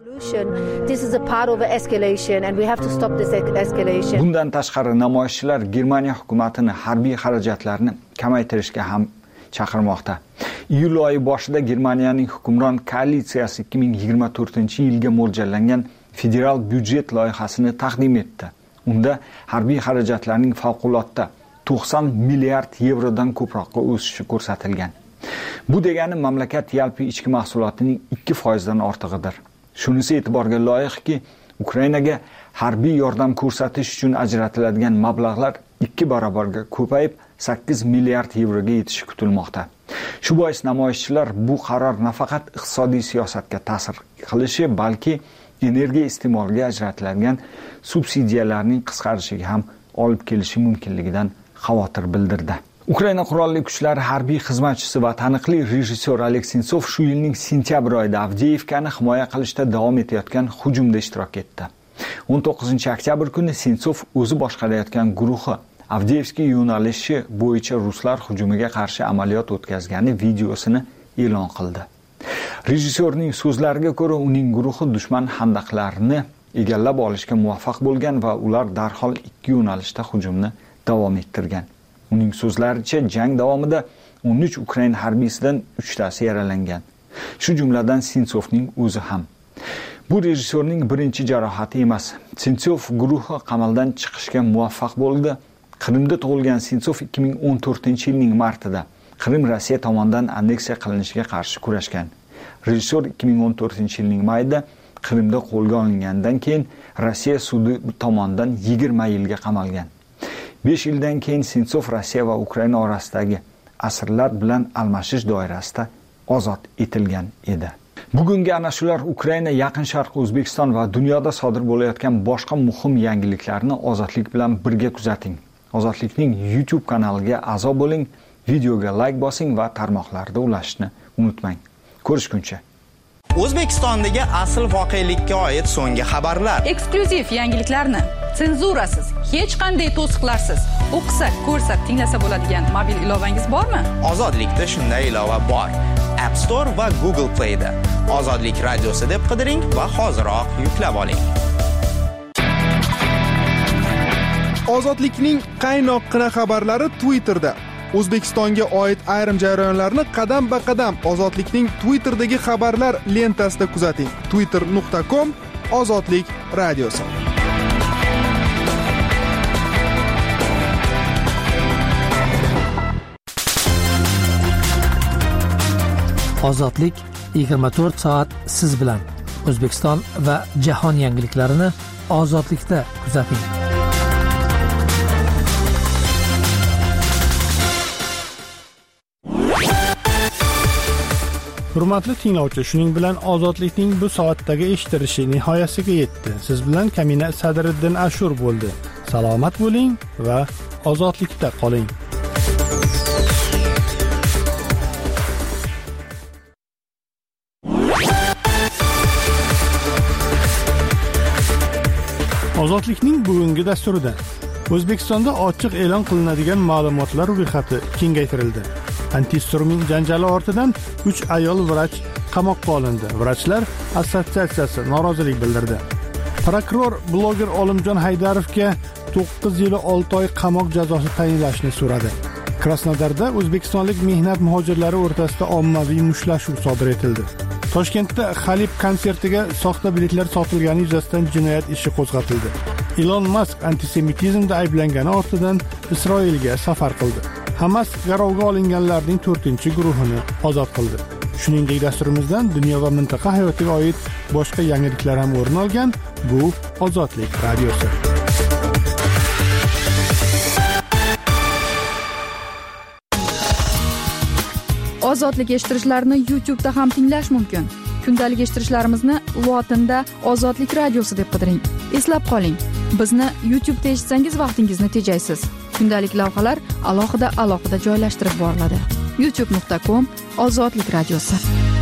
Speaker 7: Bundan tashqari namoyishchilar Germaniya hukumatini harbiy xarajatlarni kamaytirishga ham chaqirmoqda. Iyul oyi boshida Germaniyaning hukmron koalitsiyasi 2024-yilga mo'ljallangan federal byudjet loyihasini taqdim etdi. Unda harbiy xarajatlarning favqulodda 90 milliard yevrodan ko'proqqa o'sishi ko'rsatilgan. Bu degani mamlakat yalpi ichki mahsulotining 2% ortig'idir. Shunisi e'tiborga loyiqki, Ukrainaga harbiy yordam ko'rsatish uchun ajratiladigan mablag'lar 2 barobarga ko'payib 8 milliard yevroga yetishi kutilmoqda. Shu bois namoyishchilar bu qaror nafaqat iqtisodiy siyosatga ta'sir qilishi, balki energiya iste'moliga ajratiladigan subsidiyalarning qisqarishiga ham olib kelishi mumkinligidan xavotir bildirdi. Ukraina qurolli kuchlari harbiy xizmatchisi va taniqli rejissyor Oleg Sentsov shu yilning sentyabr oyida Avdiivkani himoya qilishda davom etayotgan hujumda ishtirok etdi. 19-oktyabr kuni Sentsov o'zi boshqarayotgan guruhi Avdiivskiy yo'nalishi bo'yicha ruslar hujumiga qarshi amaliyot o'tkazgani videosini e'lon qildi. Rejissyorning so'zlariga ko'ra, uning guruhi dushman handaqlarini egallab olishga muvaffaq bo'lgan va ular darhol 2 yo'nalishda hujumni davom ettirgan. Uning so'zlaricha, jang davomida 13 Ukrain harbiysidan 3 tasi yaralangan. Shu jumladan Sentsovning o'zi ham. Bu rejissyorning birinchi jarohati emas. Sentsov guruhi qamaldan chiqishga muvaffaq bo'ldi. Qrimda tug'ilgan Sentsov 2014-yilning martida Qrim Rossiya tomonidan anneksiya qilinishiga qarshi kurashgan. Rejissyor 2014-yilning mayida Qrimda qo'lga olingandan keyin Rossiya sudi tomonidan 20 yilga qamalgan. 5 yildan keyin Sentsov Rossiya va Ukraina orasidagi asirlar bilan almashish doirasida ozod etilgan edi. Bugungi ana shular Ukraina, Yaqin Sharq, O'zbekiston va dunyoda sodir bo'layotgan boshqa muhim yangiliklarni Ozodlik bilan birga kuzating. Ozodlikning YouTube kanaliga a'zo bo'ling, videoga like bosing va tarmoqlarda ulashishni unutmang. Ko'rishguncha.
Speaker 11: O'zbekistondagi asl voqelikka oid so'nggi xabarlar,
Speaker 3: eksklyuziv yangiliklarni senzurasiz, hech qanday to'siqlarsiz o'qisa, ko'rsa, tinglasa bo'ladigan mobil ilovangiz bormi?
Speaker 11: Ozodlikda shunday ilova bor. App Store va Google Play da Ozodlik radiosi deb qidiring va hoziroq yuklab oling.
Speaker 6: Ozodlikning qaynoqqina xabarlari Twitterda. O'zbekistonga oid ayrim jarayonlarni qadam-ba-qadam Ozodlikning Twitterdagi xabarlar lentasida kuzating. twitter.com/ozodlik radiosi.
Speaker 4: Ozodlik 24 soat siz bilan. O'zbekiston va jahon yangiliklarini Ozodlikda kuzating.
Speaker 1: Hurmatli tinglovchi, shuning bilan ozodlikning bu soatdagi eshitilishi nihoyasiga yetdi. Siz bilan Kamina Sadriddin Ashur bo'ldi. Salomat bo'ling va ozodlikda qoling. Ozodlikning bugungi dasturida O'zbekistonda ochiq e'lon qilinadigan ma'lumotlar ro'yxati kengaytirildi. Antistruming janjali ortidan 3 ayol vrach qamoqqa olindi. Vrachlar assotsiatsiyasi norozilik bildirdi. Prokuror bloger Olimjon Haydarovga 9 yil 6 oy qamoq jazosi tayinlashni so'radi. Krasnodarda o'zbekistonlik mehnat muhojirlari o'rtasida ommaviy mushtlashuv sodir etildi. Toshkentda Xalib konsertiga soxta biletlar sotilgani yuzasidan jinoyat ishi qo'zg'atildi. Elon Musk antisemitizmda ayblangani ortidan Isroilga safar qildi. Hamas garovga olinganlarning 4-guruhini ozod qildi. Shuningdek, dasturimizdan dunyo va mintaqa hayotiga oid boshqa yangiliklar ham o'rin olgan. Bu Ozodlik radiosi.
Speaker 3: Ozodlik eshittirishlarni YouTube'da ham tinglash mumkin. Kundalik eshittirishlarimizni lotinda Ozodlik radiosi deb qidiring. Eslab qoling, bizni YouTube'da eshitsangiz vaqtingizni tejaysiz. Kundalik lavhalar alohida joylashtirib boriladi. youtube.com/Ozodlik radiosi.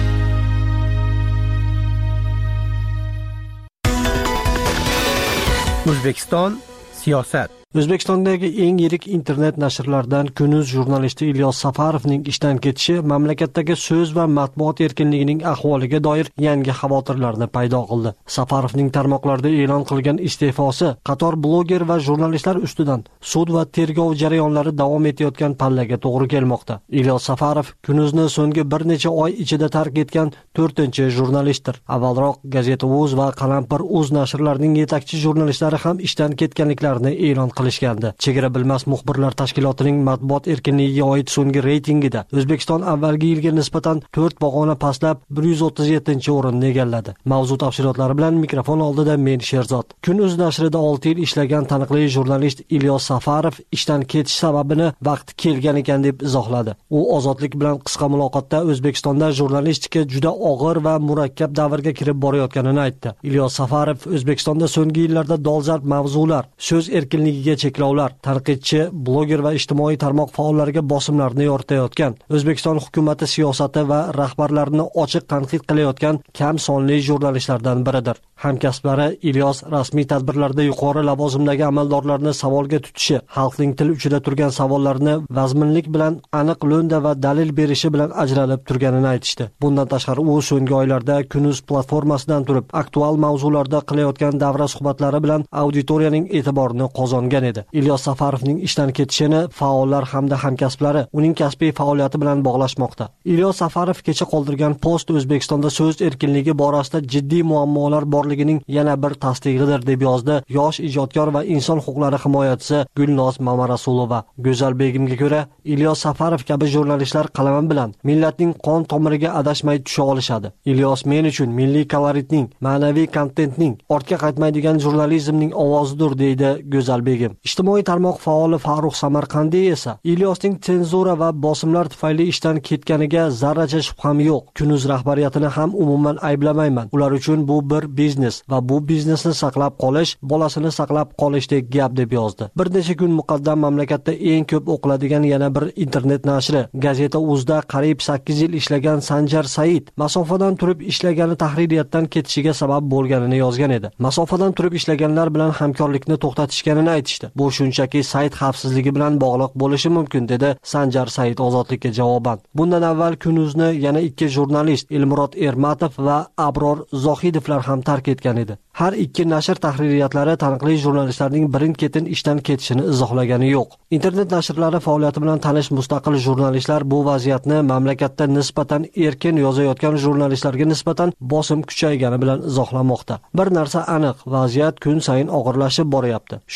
Speaker 4: O'zbekiston siyosat.
Speaker 5: O'zbekistondagi eng yirik internet nashrlardan Kunuz jurnalisti Ilyos Safarovning ishdan ketishi mamlakatdagi so'z va matbuot erkinligining ahvoliga doir yangi xavotirlarni paydo qildi. Safarovning tarmoqlarda e'lon qilgan iste'fosi qator bloger va jurnalistlar ustidan sud va tergov jarayonlari davom etayotgan pallaga to'g'ri kelmoqda. Ilyos Safarov Kunuzni so'nggi bir necha oy ichida tark etgan 4-jurnalistdir. Avvalroq Gazeta.uz va Qalampir.uz nashrlarining yetakchi jurnalistlari ham ishdan ketganliklarini e'lon qilishgandi. Chegara bilmas muxbirlar tashkilotining matbuot erkinligiga oid so'nggi reytingida O'zbekiston avvalgi yilga nisbatan 4 pog'ona pastlab 137-o'rinni egalladi. Mavzu tafsilotlari bilan mikrofon oldida men Sherzod. Kunuz nashrida 6 yil ishlagan taniqli jurnalist Ilyos Safarov ishdan ketish sababini vaqti kelgan ekan deb izohladi. U Ozodlik bilan qisqa muloqotda O'zbekistonda jurnalistika juda og'ir va murakkab davrga kirib borayotganini aytdi. Ilyos Safarov O'zbekistonda so'nggi yillarda dolzarb mavzular, so'z erkinligiga cheklovlar, tanqidchi, bloger va ijtimoiy tarmoq faollariga bosimlarni yoritayotgan, O'zbekiston hukumati siyosati va rahbarlarini ochiq tanqid qilayotgan kam sonli jurnalistlardan biridir. Hamkasblari Ilyos rasmiy tadbirlarda yuqori lavozimdagi amaldorlarni savolga tutishi, xalqning til uchida turgan savollarni vazminlik bilan aniq lo'nda va dalil berishi bilan ajralib turganini aytishdi. Bundan tashqari u so'nggi oylarda Kunuz platformasidan turib aktual mavzularda qilayotgan davra suhbatlari bilan auditoriyaning e'tiborini qozongan edi. Ilyos Safarovning ishdan ketishini faollar hamda hamkasblari uning kasbiy faoliyati bilan bog'lashmoqda. Ilyos Safarov kecha qoldirgan post O'zbekistonda so'z erkinligi borasida jiddiy muammolar borligining yana bir tasdig'idir deb yozdi yosh ijodkor va inson huquqlari himoyachisi Gulnoz Mamarasulova. Go'zal Begimga ko'ra, Ilyos Safarov kabi jurnalistlar qalami bilan millatning qon tomiriga adashmay tusha olishadi. Ilyos men uchun milliy koloritning, ma'naviy kontentning, ortga qaytmaydigan jurnalizmning ovozidir, deydi Go'zal Begim. Ijtimoiy tarmoq faoli Farruh Samarqandiy esa Ilyosning senzura va bosimlar tufayli ishdan ketganiga zarracha shubham yo'q. Kunuz rahbariyatini ham umuman ayblamayman. Ular uchun bu bir biznes va bu biznesni saqlab qolish, bolasini saqlab qolishdek gap deb yozdi. Bir necha kun muqaddam mamlakatda eng ko'p o'qiladigan yana bir internet nashri Gazeta.uzda qariyb 8 yil ishlagan Sanjar Said masofadan turib ishlagani tahririyatdan ketishiga sabab bo'lganini yozgan edi. Masofadan turib ishlaganlar bilan hamkorlikni to'xtatishganini aytishdi. Bu shunchaki sayt xavfsizligi bilan bog'liq bo'lishi mumkin, dedi Sanjar Said Ozodlikka javoban. Bundan avval Kunuzni yana 2 jurnalist Elmurod Ermatov va Abror Zohidovlar ham tark etgan edi. Har ikki nashr tahririyatlari taniqli jurnalistlarning birin-ketin ishdan ketishini izohlagani yo'q. Internet nashrlari faoliyati bilan tanish mustaqil jurnalistlar bu vaziyatni mamlakatda nisbatan erkin yozayotgan jurnalistlarga nisbatan bosim kuchaygani bilan izohlamoqda. Bir narsa aniq, vaziyat kun sayin og'irlashib boryapti. Shunday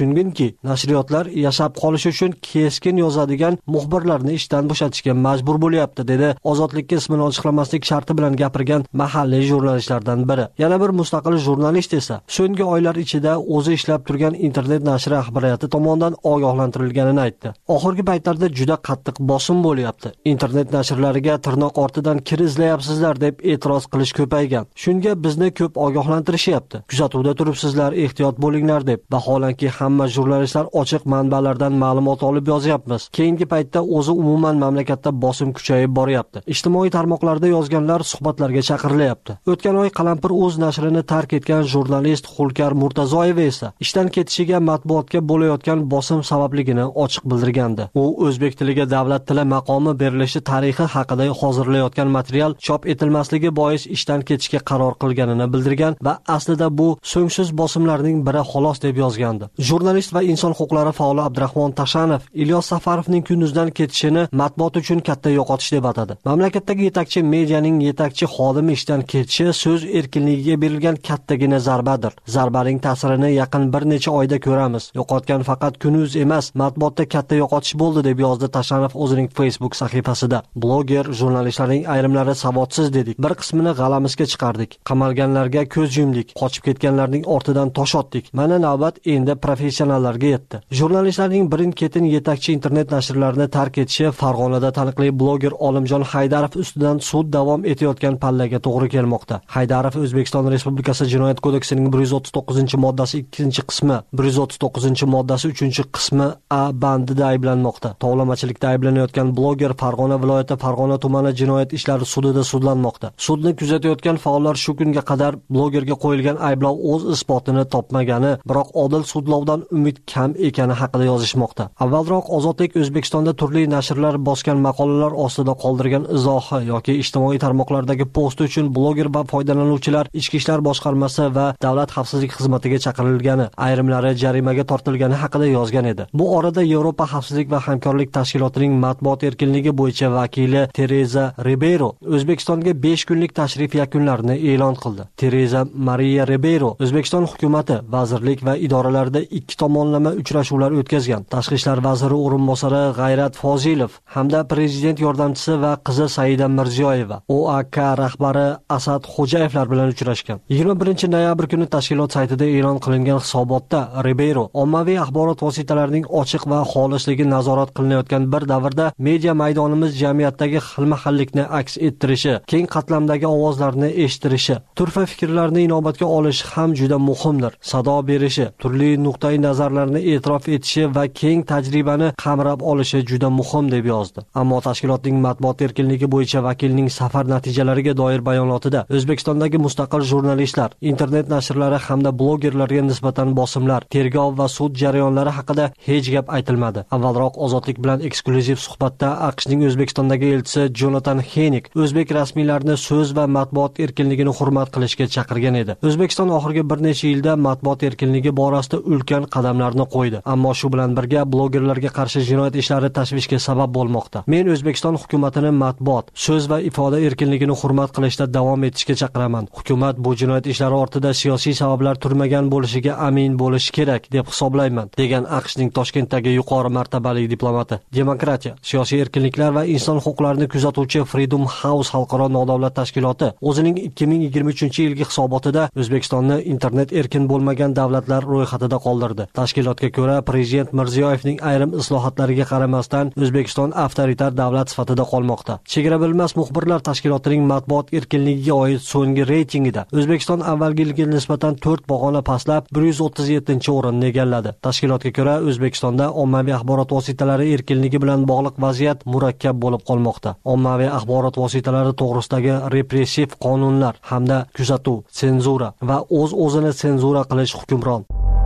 Speaker 5: tushunginki, nashriyotlar yashab qolish uchun keskin yozadigan muxbirlarni ishdan bo'shatishga majbur bo'lyapti, dedi Ozodlikka ismini ochiqlamaslik sharti bilan gapirgan mahalliy jurnalistlardan biri. Yana bir mustaqil jurnalist esa so'nggi oylar ichida o'zi ishlab turgan internet nashri rahbariyati tomonidan ogohlantirilganini aytdi. Oxirgi paytlarda juda qattiq bosim bo'lyapti. Internet nashrlariga tirnoq ortidan kir izlayapsizlar deb e'tiroz qilish ko'paygan. Shunga bizni ko'p ogohlantirishyapti. Kuzatuvda turibsizlar, ehtiyot bo'linglar deb. Vaholanki hamma jurnalistlar ochiq manbalardan ma'lumot olib yozyapmiz. Keyingi paytda o'zi umuman mamlakatda bosim kuchayib boryapti. Ijtimoiy tarmoqlarda yozganlar suhbatlarga chaqirilyapti. O'tgan oy Qalampir o'z nashrini tark etgan jurnalist Xulkar Murtazoyev esa ishdan ketishiga matbuotga bo'layotgan bosim sababligini ochiq bildirgandi. U o'zbek tiliga davlat tili maqomi berilishi tarixi haqida hozirlayotgan material chop etilmasligi bois ishdan ketishga qaror qilganini bildirgan va aslida bu so'ngsiz bosimlarning biri xolos deb yozgandi. Jurnalist va inson huquqlari faoli Abdurahmon Tashanov Ilyos Safarovning kunduzdan ketishini matbuot uchun katta yo'qotish deb atadi. Mamlakatdagi yetakchi medianing yetakchi xodimi ishdan ketishi so'z erkinligiga berilgan kattagina zarbadir. Zarbaning ta'sirini yaqin bir necha oyda ko'ramiz. Yo'qotgan faqat kunduz emas, matbuotda katta yo'qotish bo'ldi deb yozdi Tashanov o'zining Facebook sahifasida. Bloger jurnalistlarning ayrimlari savodsiz dedik. Bir qismini g'alamizga chiqardik. Qamalganlarga ko'z yumdik. Qochib ketganlarning ortidan tosh otdik. Mana navbat endi professionallarga yetdi. Jurnalistlarning birin-ketin yetakchi internet nashrlarini tark etishi Farg'onada taniqli bloger Olimjon Haydarov ustidan sud davom etayotgan pallaga to'g'ri kelmoqda. Haydarov O'zbekiston Respublikasi Jinoyat kodeksining 139-moddasi 2-qismi, 139-moddasi 3-qismi A bandida ayblanmoqda. Tovlamachilikda ayblanayotgan bloger Farg'ona viloyati Farg'ona tumani jinoyat ishlari sudida sudlanmoqda. Sudni kuzatayotgan faollar shu kunga qadar blogerga qo'yilgan ayblov o'z isbotini topmagani, biroq odil sudlovdan umid kam ekani haqida yozishmoqda. Avvalroq Ozodlik O'zbekistonda turli nashrlar bosgan maqolalar ostida qoldirgan izohi yoki ijtimoiy tarmoqlardagi post uchun bloger va foydalanuvchilar Ichki ishlar boshqarmasi va Davlat xavfsizlik xizmatiga chaqirilgani, ayrimlari jarimaga tortilgani haqida yozgan edi. Bu orada Yevropa xavfsizlik va hamkorlik tashkilotining matbuot erkinligi bo'yicha vakili Tereza Ribeiro O'zbekistonga 5 kunlik tashrif yakunlarini e'lon qildi. Tereza Maria Ribeiro O'zbekiston hukumatı, vazirlik va idoralarida 2 tomonlama uchrashuvlar o'tkazgan. Tashqi ishlar vaziri o'rinbosari G'ayrat Fozilov hamda prezident yordamchisi va qizi Saida Mirziyoyeva, OAK rahbari Asad Xo'jayevlar bilan uchrashgan. 21-noyabr kuni tashkilot saytida e'lon qilingan hisobotda Ribeiro ommaviy axborot vositalarining ochiq va xolisligi nazorat qilinayotgan bir davrda media maydonimiz jamiyatdagi xilma-xillikni aks ettirishi, keng qatlamdagi ovozlarni eshitirishi, turfa fikrlarni inobatga olish ham juda muhimdir. Sado berishi, turli nuqtai nazarlarni e'tirof etishi va keng tajribani qamrab olishi juda muhim deb yozdi. Ammo tashkilotning matbuot erkinligi bo'yicha vakilining safar natijalariga doir bayonotida O'zbekistondagi mustaqil jurnalistlar, internet nashrlari hamda blogerlarga nisbatan bosimlar, tergov va sud jarayonlari haqida hech gap aytilmadi. Avvalroq Ozodlik bilan eksklyuziv suhbatda AQShning O'zbekistondagi elchisi Jonathan Henik o'zbek rasmiylarini so'z va matbuot erkinligini hurmat qilishga chaqirgan edi. O'zbekiston oxirgi bir necha yilda matbuot erkinligi borasida ulkan qadamlarni qo'ydi, ammo shu bilan birga blogerlarga qarshi jinoyat ishlari tashvishga sabab bo'lmoqda. Men O'zbekiston hukumatini matbuot, so'z va ifoda erkinligini hurmat qilishda davom etishga chaqiraman. Hukumat bu jinoyat ishlari ortida siyosiy sabablar turmagan bo'lishiga amin bo'lishi kerak deb hisoblayman, degan AQShning Toshkentdagi yuqori martabali diplomati. Demokratiya, siyosiy erkinliklar va inson huquqlarini kuzatuvchi Freedom House xalqaro nodavlat tashkiloti o'zining 2023-yilgi hisobotida O'zbekistonni internet erkin bo'lmagan davlatlar ro'yxatida qoldirdi. Tashkilotga ko'ra, prezident Mirziyoyevning ayrim islohotlariga qaramasdan O'zbekiston avtoritar davlat sifatida qolmoqda. Chegara bilmas muxbirlar tashkilotining matbuot erkinligiga oid so'nggi reytingida O'zbekiston avvalgi yilga nisbatan 4 pog'ona pastlab 137-o'rinni egalladi. Tashkilotga ko'ra, O'zbekistonda ommaviy axborot vositalari erkinligi bilan bog'liq vaziyat murakkab bo'lib qolmoqda. Ommaviy axborot vositalari to'g'risidagi repressiv qonunlar hamda kuzatuv, senzura va o'z-o'zini senzura qilish hukmron.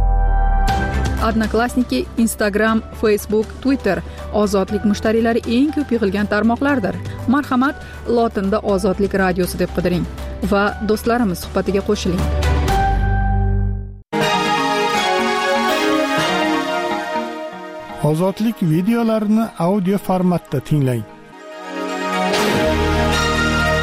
Speaker 3: Odnoklassniki, Instagram, Facebook, Twitter ozodlik mushtariylari eng ko'p yig'ilgan tarmoqlardir. Marhamat, lotinda Ozodlik radiosi deb qidiring va do'stlarimiz suhbatiga qo'shiling.
Speaker 1: Ozodlik videolarini audio formatda tinglang.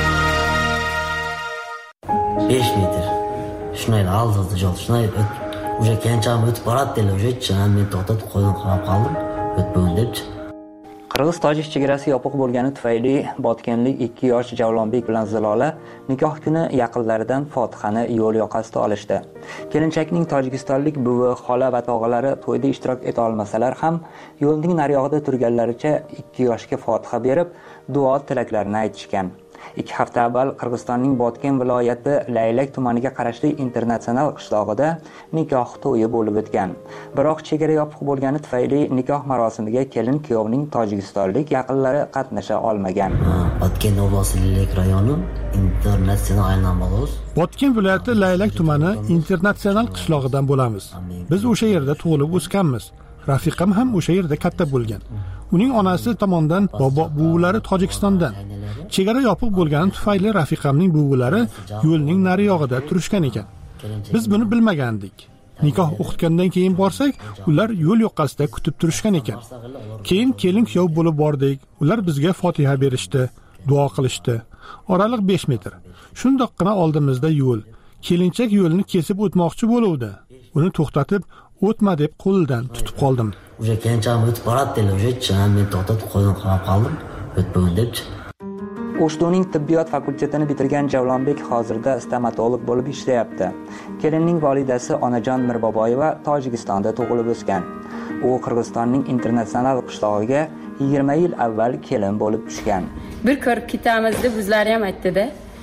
Speaker 12: Besh metr. Shunday aldı jol, shunday Уже keyinchalik o'tib boradi dedilar. Уже men to'xtatib qo'ydim, qarab qoldim. O'tmaydi debchi.
Speaker 13: Qirg'iz-tojik chegarasi yopiq bo'lgani tufayli botkenlik 2 yosh Javlonbek bilan Zilola nikoh kuni yaqinlaridan Fotihani yo'l yoqasida olishdi. Kelinchakning tojikistonlik buvi, xola va tog'alari to'yda ishtirok eta olmasalar ham yo'lning nariyog'ida turganlaricha 2 yoshga Fotiha berib, duo tilaklarini aytishgan. 2 hafta avval Qirg'izistonning Botken viloyati Laylak tumaniga qarashli Internatsional qishlog'ida nikoh to'yi bo'lib o'tgan. Biroq chegara yopiq bo'lgani tufayli nikoh marosimiga kelin kuyovning tojikistonlik yaqinlari qatnasha olmagan.
Speaker 12: Botken oblastligi rayoni Internatsional aylanmalos.
Speaker 1: Botken viloyati Laylak tumani Internatsional qishlog'idan bo'lamiz. Biz o'sha yerda tug'ilib o'sganmiz. Rafiqam ham o'sha yerda katta bo'lgan. Uning onasi tomonidan buvilari Tojikistondan. Chegara yopiq bo'lgani tufayli rafiqamning buvilari yo'lning nariyog'ida turishgan ekan. Biz buni bilmagandik. Nikoh o'qitgandan keyin borsak, ular yo'l yoqasida kutib turishgan ekan. Keyin kelin kuyov bo'lib bordik. Ular bizga Fotiha berishdi, duo qilishdi. Oraliq 5 metr. Shundoqqina oldimizda yo'l. Kelinchak yo'lni kesib o'tmoqchi bo'luvdi. Uni to'xtatib, o'tma deb qo'lidan tutib qoldim.
Speaker 12: Уже keyinchalik o'tib boradi dedilar. Уже men to'xtatib qo'ydim, qarab qoldim. O'tmaydi debchi.
Speaker 13: O'shdoning tibbiyot fakultetini bitirgan Javlonbek hozirda stomatolog bo'lib ishlayapti. Kelinning volidasi Onajon Mirboboyeva Tojikistonda tug'ilib o'sgan. U Qirg'izistonning Internatsional qishlog'iga 20 yil avval kelin bo'lib tushgan.
Speaker 14: Bir ko'rib ketamiz deb o'zlari ham aytdi-da.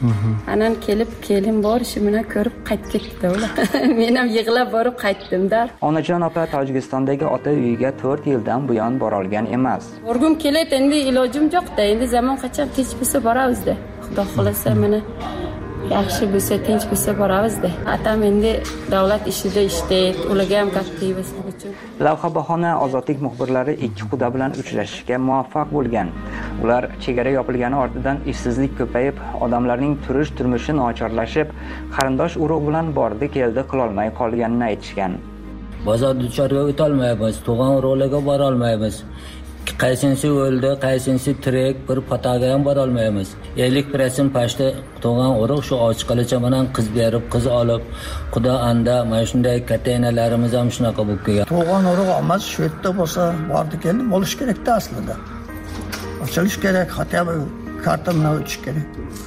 Speaker 14: Anan kelib kelin bor ishimni ko'rib qaytib ketdi ular. Men ham yig'lab borib qaytdim-da.
Speaker 13: Onajon opa Tojikistondagi ota uyiga 4 yildan buyon bora olgan emas.
Speaker 14: Borgum keladi, endi ilojim yo'q-da. Endi zamon qachon tinch bo'lsa boramiz-da. Xudo xolasa meni yaxshi bo'lsa, tinch bo'lsa boramiz-da. Atam endi davlat ishida ishlaydi, ularga ham katta uchun.
Speaker 13: Lavha bahona ozodlik muxbirlari 2 quda bilan uchrashishga muvaffaq bo'lgan. Ular chegara yopilgani ortidan ishsizlik ko'payib, odamlarning turmushi nochorlashib, qarindosh urug' bilan bordi keldi qilolmay qolganini aytishgan.
Speaker 12: Bozor duchorga o'ta olmaymiz, tug'an urug'larga bora olmaymiz. Qaysinisi o'ldi, qaysinisi tirik, bir pataga ham bora olmaymiz. 50% pashta tug'an urug' shu ochiqlicha bilan qiz berib, qiz olib, xudo anda mana shunday kataynalarimiz ham shunaqa bo'lib kelgan.
Speaker 15: Tug'an urug' olmaz, shu yerda bo'lsa, bordi keldi, bo'lish kerak-da aslida. Ochilish kerak, hatto kartamdan o'tish kerak.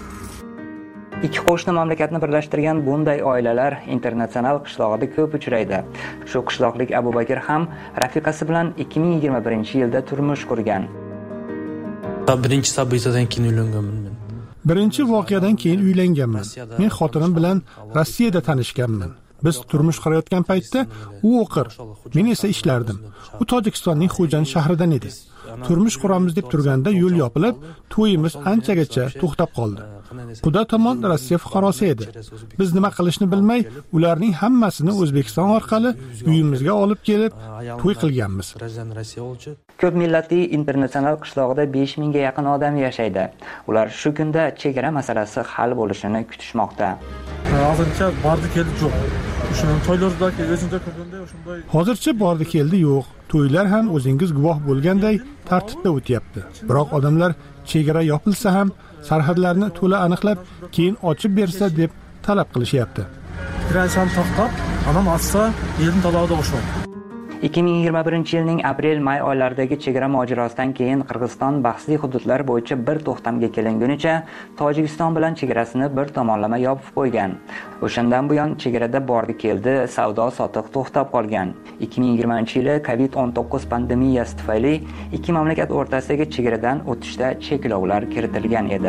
Speaker 13: Ikki qo'shni mamlakatni birlashtirgan bunday oilalar Internatsional qishlog'ida ko'p uchraydi. Shu qishloqlik Abubakir ham rafiqasi bilan 2021-yilda turmush qurgan.
Speaker 16: Birinchi sabitadan keyin uylanganman men.
Speaker 1: Birinchi voqeadan keyin uylanganman. Men xotinim bilan Rossiyada tanishganman. Biz turmush qurayotgan paytda u o'qir, men esa ishlardim. U Tojikistonning Xo'jan shahridan edi. Turmush quramiz deb turganda yo'l yopilib, to'yimiz anchagacha to'xtab qoldi. Quda tomon Rossiya fuqarosi edi. Biz nima qilishni bilmay, ularning hammasini O'zbekiston orqali uyimizga olib kelib, to'y qilganmiz.
Speaker 13: Ko'p millatli Internatsional qishlog'ida 5000 ga yaqin odam yashaydi. Ular shu kunda chegara masalasi hal bo'lishini kutishmoqda.
Speaker 16: Hozircha bordi keldi yo'q. O'shaning to'ylardagi o'zingizda ko'rganda o'shanday.
Speaker 1: Hozircha bordi keldi yo'q. To'ylar ham o'zingiz guvoh bo'lganday tartibda o'tyapti. Biroq odamlar chegara yopilsa ham sarhadlarni to'la aniqlab, keyin ochib bersa deb talab qilishyapti.
Speaker 16: Grasham to'xtab, anam assa yerim talog'ida o'sha.
Speaker 13: 2021-yilning aprel-may oylaridagi chegara mojirosidan keyin Qirg'iziston bahsli hududlar bo'yicha bir to'xtamga kelingunicha Tojikiston bilan chegarasini bir tomonlama yopib qo'ygan. O'shandan buyon chegarada bordi keldi, savdo-sotiq to'xtab qolgan. 2020-yili COVID-19 pandemiyasi tufayli ikki mamlakat o'rtasidagi chegaradan o'tishda cheklovlar kiritilgan edi.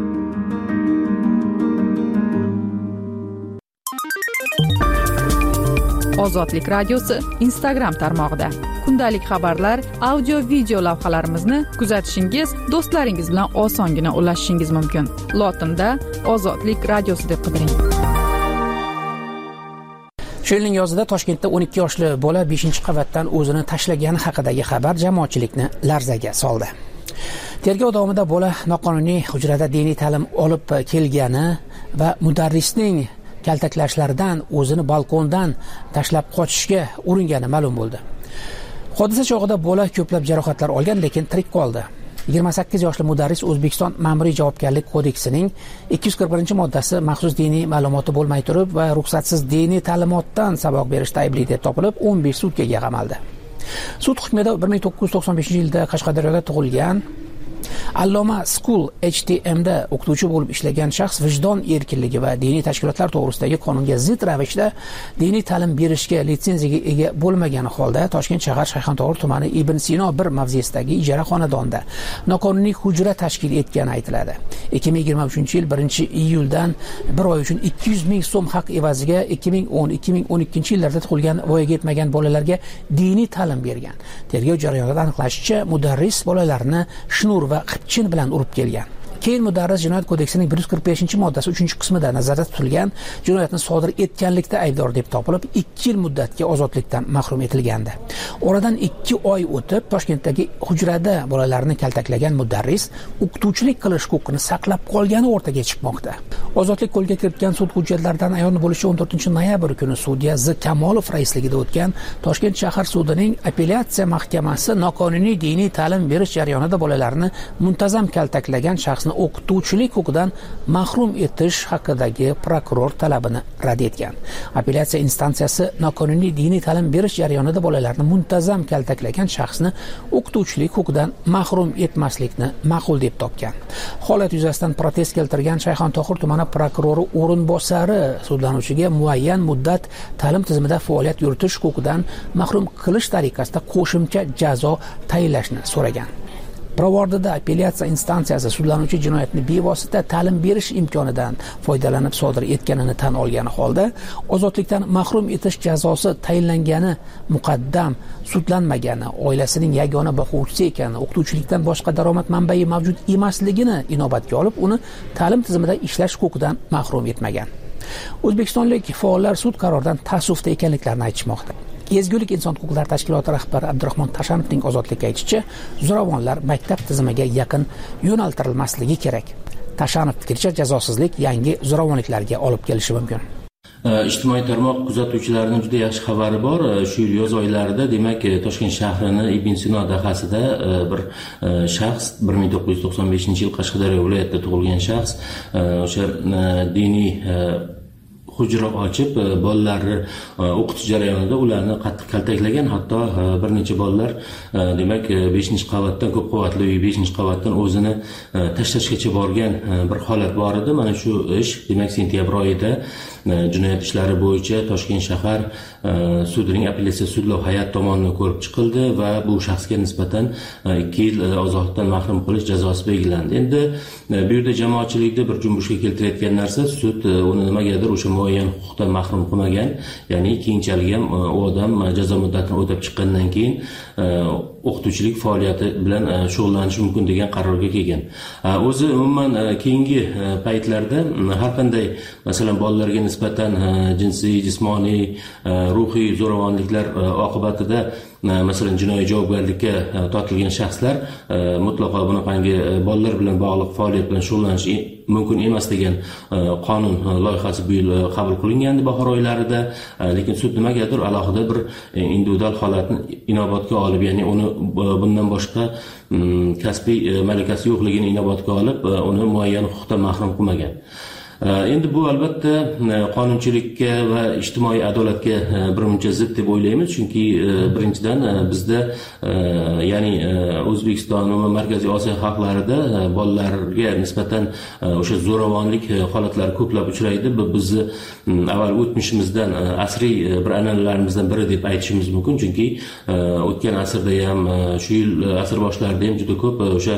Speaker 3: Ozodlik radiosi Instagram tarmog'ida. Kundalik xabarlar, audio-video lavhalarimizni kuzatishingiz, do'stlaringiz bilan osongina ulashishingiz mumkin. Lotinda Ozodlik radiosi deb qidiring.
Speaker 17: Shu yilning yozida Toshkentda 12 yoshli bola 5-qavatdan o'zini tashlagani haqidagi xabar jamoatchilikni larzaga soldi. Tergov davomida bola noqonuniy hujrada diniy ta'lim olib kelgani va mudarrisning kaltaklashlaridan o'zini balkondan tashlab qochishga uringani ma'lum bo'ldi. Hodisa chog'ida bola ko'plab jarohatlar olgan, lekin tirik qoldi. 28 yoshli mudarris O'zbekiston Ma'muriy javobgarlik kodeksining 241-moddasi maxsus diniy ma'lumoti bo'lmay turib va ruxsatsiz diniy ta'limotdan saboq berishda aybli deb topilib 15 sutkaga qamaldi. Sud hukmida 1995-yilda Qashqadaryoda tug'ilgan Alloma School HTMda o'qituvchi bo'lib ishlagan shaxs vijdon erkinligi va diniy tashkilotlar to'g'risidagi qonunga zid ravishda diniy ta'lim berishga litsenziyaga ega bo'lmagan holda Toshkent shahar Shayxontohur tumani Ibn Sino 1 mavzesidagi ijara xonadonda noqonuniy hujra tashkil etgani aytiladi. 2023-yil 1-iyuldan bir oy uchun 200 ming so'm haq evaziga 2010-2012-yillarda tug'ilgan voyaga yetmagan bolalarga diniy ta'lim bergan. Tergov jarayonida aniqlashicha, mudarris bolalarni shnur va qipchin bilan urib kelgan. Keyin mudarris Jinoyat kodeksining 145-moddasi 3-qismida nazarda tutilgan jinoyatni sodir etganlikda aybdor deb topilib 2 yil muddatga ozodlikdan mahrum etilgandi. Oradan 2 oy o'tib Toshkentdagi hujrada bolalarni kaltaklagan mudarris o'qituvchilik qilish huquqini saqlab qolgani o'rtaga chiqmoqda. Ozodlik qo'lga kiritgan sud hujjatlaridan ayon bo'lishi 14-noyabr kuni sudya Z. Kamolov raisligida o'tgan Toshkent shahar sudining apellyatsiya mahkamasi noqonuniy diniy ta'lim berish jarayonida bolalarni muntazam kaltaklagan shaxs o'qituvchilik huquqidan mahrum etish haqidagi prokuror talabini rad etgan. Apellyatsiya instansiyasi noqonuniy diniy ta'lim berish jarayonida bolalarni muntazam kaltaklagan shaxsni o'qituvchilik huquqidan mahrum etmaslikni ma'qul deb topgan. Holat yuzasidan protest keltirgan Shayxontohur tumani prokurori o'rinbosari sudlanuvchiga muayyan muddat ta'lim tizimida faoliyat yuritish huquqidan mahrum qilish tariqasida qo'shimcha jazo tayinlashni so'ragan. Pirovardida apellyatsiya instansiyasi sudlanuvchi jinoyatni bevosita ta'lim berish imkonidan foydalanib sodir etganini tan olgani holda ozodlikdan mahrum etish jazosi tayinlangani muqaddam sudlanmagani, oilasining yagona boquvchisi ekani, o'qituvchilikdan boshqa daromad manbai mavjud emasligini inobatga olib, uni ta'lim tizimida ishlash huquqidan mahrum etmagan. O'zbekistonlik faollar sud qaroridan ta'ssufda ekanliklarini aytishmoqda. Ezgulik inson huquqlari tashkiloti rahbari Abdurahmon Tashanovning ozodlikka aytishicha, zo'ravonlar maktab tizimiga yaqin yo'naltirilmasligi kerak. Tashanov fikricha, jazosizlik yangi zo'ravonliklarga olib kelishi mumkin.
Speaker 18: Ijtimoiy tarmoq kuzatuvchilarining juda yaxshi xabari bor. Shu yil yoz oylarida, demak, Toshkent shahrini Ibn Sino dahasida bir shaxs 1995-yil Qashqadaryo viloyatida tug'ilgan shaxs o'sha diniy hujra ochib bolalarni o'qitish jarayonida ularni qattiq kaltaklagan, hatto bir necha bolalar demak 5-qavatdan, ko'p qavatli uy 5-qavatdan o'zini tashlashgacha borgan bir holat bor edi. Mana shu ish demak sentyabr oyida jinoyat ishlari bo'yicha Toshkent shahar sudining apellyatsiya sudlov hay'ati tomonidan ko'rib chiqildi va bu shaxsga nisbatan 2 yil ozodlikdan mahrum qilish jazosi belgilandi. Endi bu yerda jamoatchilikda bir junbushga keltirayotgan narsa, sud uni nimagadir o'sha muayyan huquqdan mahrum qilmagan, ya'ni keyinchalik ham u odam jazo muddatini o'tab chiqqandan keyin o'qituvchilik faoliyati bilan shug'ullanishi mumkin degan qarorga kelgan. O'zi umuman keyingi paytlarda har qanday masalan bolalarga nisbatan jinsiy, jismoniy, ruhiy zo'ravonliklar oqibatida masalan jinoiy javobgarlikka tortilgan shaxslar mutlaqo bunaqangi bolalar bilan bog'liq faoliyat bilan shug'ullanishi mumkin emas degan qonun loyihasi bu yil qabul qilingandi bahor oylarida, lekin sud nimagadir alohida bir individual holatni inobatga olib, ya'ni uni bundan boshqa kasbiy malakasi yo'qligini inobatga olib, uni muayyan huquqdan mahrum qilmagan. Endi bu albatta qonunchilikka va ijtimoiy adolatga birmuncha zid deb o'ylaymiz, chunki birinchidan bizda ya'ni O'zbekiston va Markaziy Osiyo xalqlarida bolalarga nisbatan o'sha zo'ravonlik holatlari ko'plab uchraydi. Bizni avval o'tmishimizdan asriy bir an'analarimizdan biri deb aytishimiz mumkin, chunki o'tgan asrda ham, shu yil asr boshlarida ham juda ko'p o'sha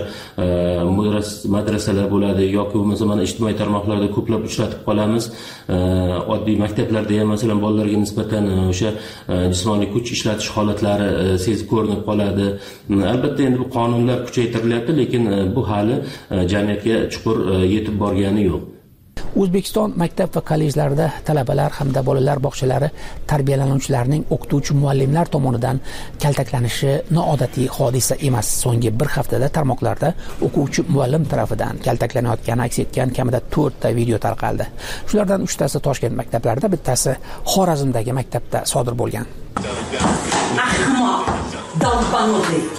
Speaker 18: madrasalar bo'ladi yoki bo'lmasa mana ijtimoiy tarmoqlarda ko'plab uchratib qolamiz. Oddiy maktablarda ham masalan bolalarga nisbatan o'sha jismoniy kuch ishlatish holatlari sezib ko'rinib qoladi. Albatta endi bu qonunlar kuchaytirilyapti, lekin bu hali jamiyatga chuqur yetib borgani yo'q.
Speaker 17: O'zbekiston maktab va kollejlarida talabalar hamda bolalar bog'chalari tarbiyalanuvchilarining o'qituvchi muallimlar tomonidan kaltaklanishi noodatiy hodisa emas. So'nggi bir haftada tarmoqlarda o'quvchi muallim tarafidan kaltaklanayotgani aks etgan kamida 4 ta video tarqaldi. Shulardan 3 tasi Toshkent maktablarida, bittasi Xorazmdagi maktabda sodir bo'lgan.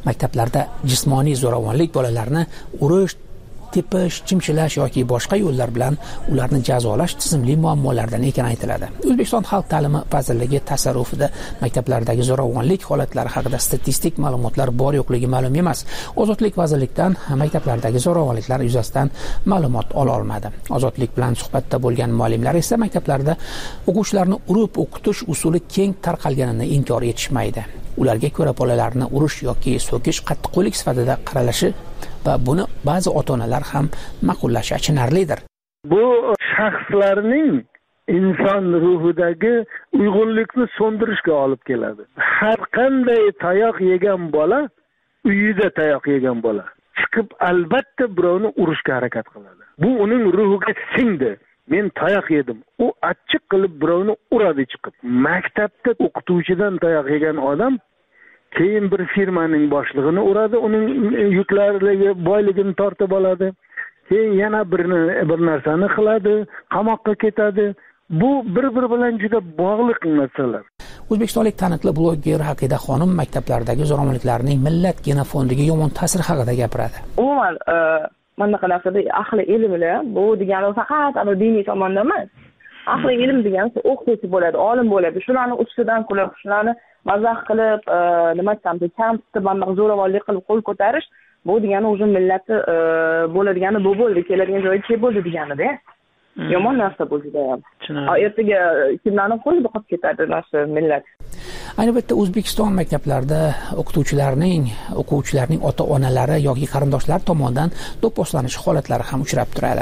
Speaker 17: maktablarda jismoniy zo'ravonlik, bolalarni urish, tepish, chimchilash yoki boshqa yo'llar bilan ularni jazolash tizimli muammolardan ekani aytiladi. O'zbekiston Xalq ta'limi vazirligi tasarrufida maktablardagi zo'ravonlik holatlari haqida statistik ma'lumotlar bor yo'qligi ma'lum emas. Ozodlik vazirlikdan maktablardagi zo'ravonliklar yuzasidan ma'lumot ola olmadi. Ozodlik bilan suhbatda bo'lgan muallimlar esa maktablarda o'quvchilarni urib o'qitish usuli keng tarqalganini inkor etishmaydi. Ularga ko'ra bolalarni urish yoki so'kish qattiqqo'llik sifatida qaralishi va buni ba'zi ota-onalar ham ma'qullashi achinarlidir.
Speaker 19: Bu shaxslarning inson ruhidagi uyg'unlikni so'ndirishga olib keladi. Har qanday tayoq yegan bola uyida tayoq yegan bola chiqib albatta birovni urishga harakat qiladi. Bu uning ruhiga singdi. Men tayoq yedim. U achchiq qilib birovni uradi chiqib. Maktabda o'qituvchidan tayoq yegan odam keyin bir firmaning boshlig'ini uradi, uning yuklariga boyligini tortib oladi. Keyin yana bir narsani qiladi, qamoqqa ketadi. Bu bir-biri bilan juda bog'liq narsalar.
Speaker 17: O'zbekistonlik taniqli bloger Haqida xonim maktablardagi zo'ravonliklarning millat genofondiga yomon ta'sir haqida gapiradi.
Speaker 20: Umuman mana qanaqada ahli ilmlar bu degani faqat diniy tomonda emas. Ahli ilm degani o'qituvchi bo'ladi, olim bo'ladi. Shularni ustidan kulib, shularni mazax qilib, nima desam, kam tutib, zo'ravonlik qilib qo'l ko'tarish, bu degani o'zi millatni bo'ladigani bu bo'ldi, keladigan joyi kelib bo'ldi deganida. Yomon narsa bu juda ham. Ertaga kimlarning qo'lida qolib ketadi narsa millat.
Speaker 17: Ayni paytda O'zbekiston maktablarida o'quvchilarning ota-onalari yoki qarindoshlari tomonidan do'pposlanish holatlari ham uchrab turadi.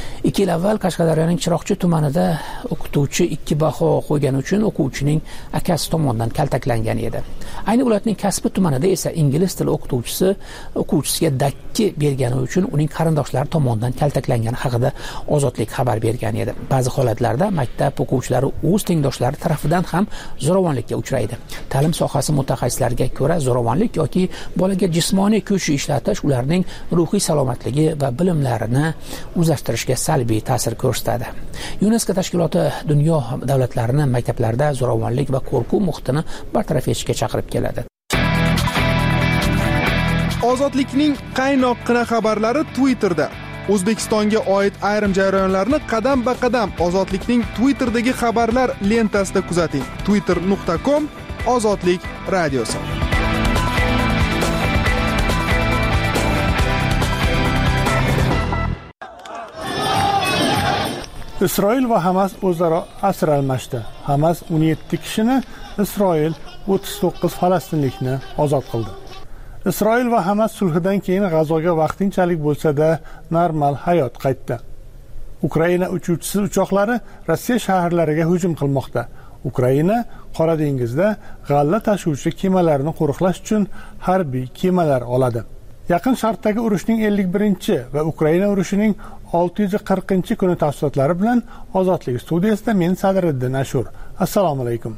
Speaker 17: 2 yil avval Qashqadaryoning Chiroqchi tumanida o'qituvchi 2 baho qo'ygani uchun o'quvchining akasi tomonidan kaltaklangan edi. Ayni viloyatning Kasbi tumanida esa ingliz tili o'quvchisiga dakki bergani uchun uning qarindoshlari tomonidan kaltaklangani haqida Ozodlik xabar bergan edi. Ba'zi holatlarda maktab o'quvchilari o'z tengdoshlari tarafidan ham zo'ravonlikka uchraydi. Ta'lim sohasi mutaxassislariga ko'ra, zo'ravonlik yoki bolaga jismoniy kuch ishlatish ularning ruhiy salomatligi va bilimlarini o'zlashtirishga salbiy ta'sir ko'rsatadi. UNESCO tashkiloti dunyo davlatlarini maktablarda zo'ravonlik va qo'rquv muhitini bartaraf etishga chaqirib keladi.
Speaker 6: Ozodlikning qaynoqqina xabarlari Twitterda. O'zbekistonga oid ayrim jarayonlarni qadam-ba-qadam Ozodlikning Twitterdagi xabarlar lentasida kuzating. twitter.com Ozodlik radiosi.
Speaker 1: Isroil va Hamas o'zaro asir almashdi. Hamas 17 kishini, Isroil 39 falastinlikni ozod qildi. Isroil va Hamas sulhidan keyin G'azoga vaqtinchalik bo'lsa-da normal hayot qaytdi. Ukraina uchuvchisiz uchoqlari Rossiya shaharlariga hujum qilmoqda. Ukraina Qora dengizda g'alla tashuvchi kemalarni qo'riqlash uchun harbiy kemalar oladi. Yaqin Sharqdagi urushning 51 va Ukraina urushining 640-kuni tafsilotlari bilan Ozodlik studiyasida men Sadriddin Ashur. Assalomu alaykum.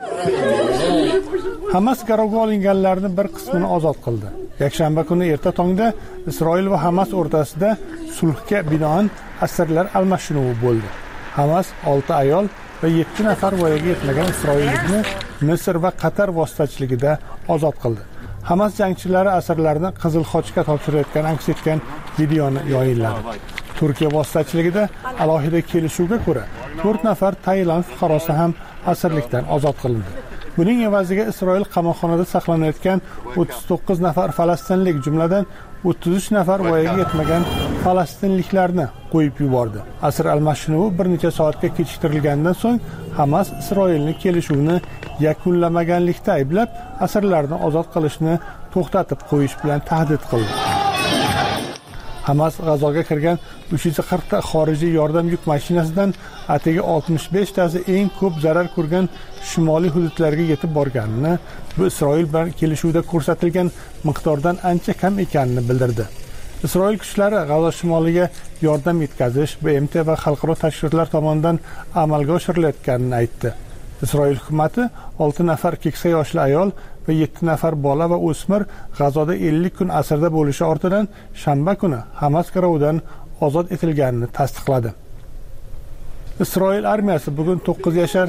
Speaker 1: Hamas garovga olinganlarni bir qismini ozod qildi. Yakshanba kuni erta tongda Isroil va Hamas o'rtasida sulhga binoan asirlar almashinuvi bo'ldi. Hamas 6 ayol va 7 nafar voyaga yetmagan isroillikni Misr va Qatar vositachiligida ozod qildi. Hamas jangchilari asirlarni Qizil Xochga topshirayotgan aks etgan videoni yoyinladi. Turkiya vositachiligida alohida kelishuvga ko'ra 4 nafar Tailand fuqarosi ham asirlikdan ozod qilindi. Buning evaziga Isroil qamoqxonada saqlanayotgan 39 nafar falastinlik, jumladan 33 nafar voyaga yetmagan falastinliklarni qo'yib yubordi. Asir almashinuvi bir necha soatga kechiktirilgandan so'ng Hamas Isroilning kelishuvni yakunlamaganlikda ayblab, asirlarni ozod qilishni to'xtatib qo'yish bilan tahdid qildi. Hamas G'azoga kirgan 340 ta xorijiy yordam yuk mashinasidan atigi 65 tasi eng ko'p zarar ko'rgan shimoliy hududlarga yetib borganini, bu Isroil bilan kelishuvda ko'rsatilgan miqdordan ancha kam ekanini bildirdi. Isroil kuchlari G'azo shimoliga yordam yetkazish BMT va xalqaro tashkilotlar tomonidan amalga oshirilayotganini aytdi. Isroil hukumati 6 nafar keksa yoshli ayol va 7 nafar bola va o'smir G'azoda 50 kun asirda bo'lishi ortidan shanba kuni Hamas garovidan ozod etilganini tasdiqladi. Isroil armiyasi bugun 9 yashar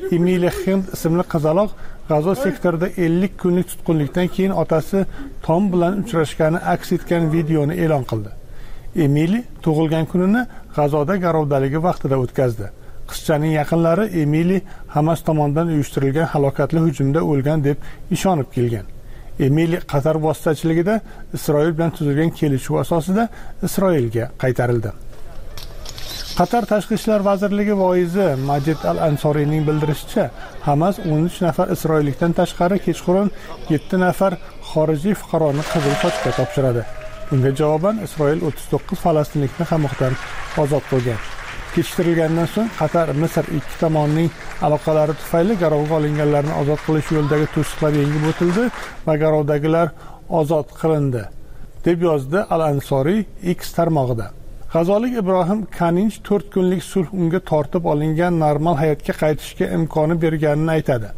Speaker 1: Emili Hind ismli qizaloq G'azo sektorida 50 kunlik tutqunlikdan keyin otasi Tom bilan uchrashgani aks etgan videoni e'lon qildi. Emili tug'ilgan kunini G'azoda garovdaligi vaqtida o'tkazdi. Qizchaning yaqinlari Emili Hamas tomonidan uyushtirilgan halokatli hujumda o'lgan deb ishonib kelgan. Emili Qatar vositachiligida Isroil bilan tuzilgan kelishuv asosida Isroilga qaytarildi. Qatar Tashqi ishlar vazirligi voizi Majid al-Ansoriyning bildirishicha, Hamas 13 nafar isroillikdan tashqari kechqurun 7 nafar xorijiy fuqaroni Qizil Sochga topshiradi. Bunga javoban Isroil 39 falastinlikni qamoqdan ozod qilgan. Kechiktirilgandan so'ng Qatar, Misr ikki tomonning aloqalari tufayli garovga olinganlarni ozod qilish yo'lidagi to'siqlar yengib o'tildi va garovdagilar ozod qilindi, deb yozdi Al-Ansoriy X tarmog'ida. G'azolik Ibrohim Kaninch 4 kunlik sulh unga tortib olingan normal hayotga qaytishga imkoni berganini aytadi.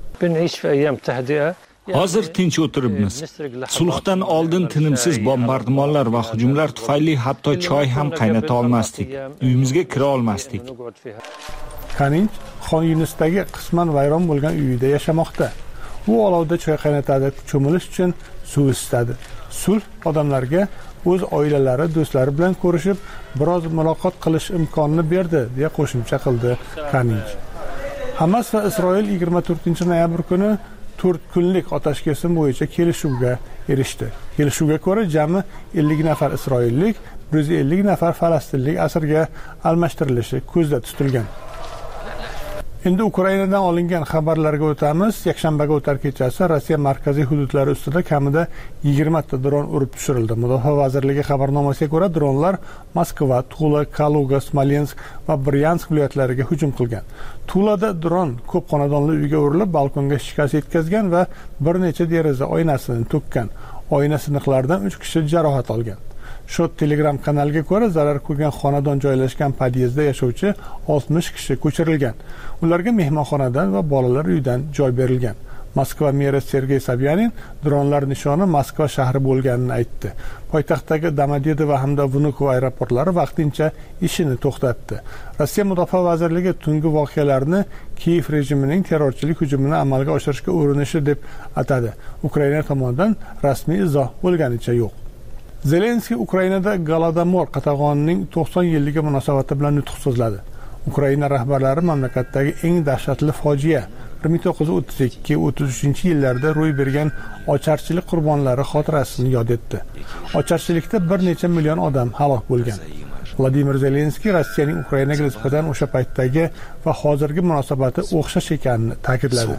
Speaker 21: Hozir tinch o'tiribmiz. Sulhdan oldin tinimsiz bombardimonlar va hujumlar tufayli hatto choy ham qaynata olmasdik. Uyimizga kira olmasdik.
Speaker 1: Kaninch Xon Yunisdagi qisman vayron bo'lgan uyida yashamoqda. U olovda choy qaynatadi, cho'milish uchun suv isitadi. Sulh odamlarga o'z oilalari, do'stlari bilan ko'rishib, biroz muloqot qilish imkonini berdi, deya qo'shimcha qildi Kaninch. Hamas va Isroil 24-noyabr kuni 4 kunlik otash kesim bo'yicha kelishuvga erishdi. Kelishuvga ko'ra jami 50 nafar isroillik, 150 nafar falastinlik asirga almashtirilishi ko'zda tutilgan. Endi Ukrainadan olingan xabarlarga o'tamiz. Yakshanbaga o'tar kechasi Rossiya markaziy hududlari ustida kamida 20 ta dron urib tushirildi. Mudofaa vazirligi xabarnomasiga ko'ra, dronlar Moskva, Tula, Kaluga, Smolensk va Bryansk viloyatlariga hujum qilgan. Tulada dron ko'p xonadonli uyga urilib, balkonga shikast yetkazgan va bir necha deraza oynasini to'kkan. Oyna siniqlaridan 3 kishi jarohat olgan. Shot Telegram kanaliga ko'ra, zarar ko'rgan xonadon joylashgan podyezdda yashovchi 60 kishi ko'chirilgan. Ularga mehmonxonadan va bolalar uyidan joy berilgan. Moskva meri Sergey Sobyanin dronlar nishoni Moskva shahri bo'lganini aytdi. Poytaxtdagi Domodedovo hamda Vnukovo aeroportlari vaqtincha ishini to'xtatdi. Rossiya mudofaa vazirligi tungi voqealarni Kiyev rejimining terrorchilik hujumini amalga oshirishga urinishi deb atadi. Ukraina tomonidan rasmiy izoh bo'lganicha yo'q. Zelenskiy Ukrainada Golodomor qatag'onining 90 yilligi munosabati bilan nutq so'zladi. Ukraina rahbarlari mamlakatdagi eng dahshatli fojia 1932-33 yillarda ro'y bergan ocharchilik qurbonlari xotirasini yod etdi. Ocharchilikda bir necha million odam halok bo'lgan. Vladimir Zelenskiy Rossiyaning Ukrainaga nisbatan o'sha paytdagi va hozirgi munosabati o'xshash ekanini ta'kidladi.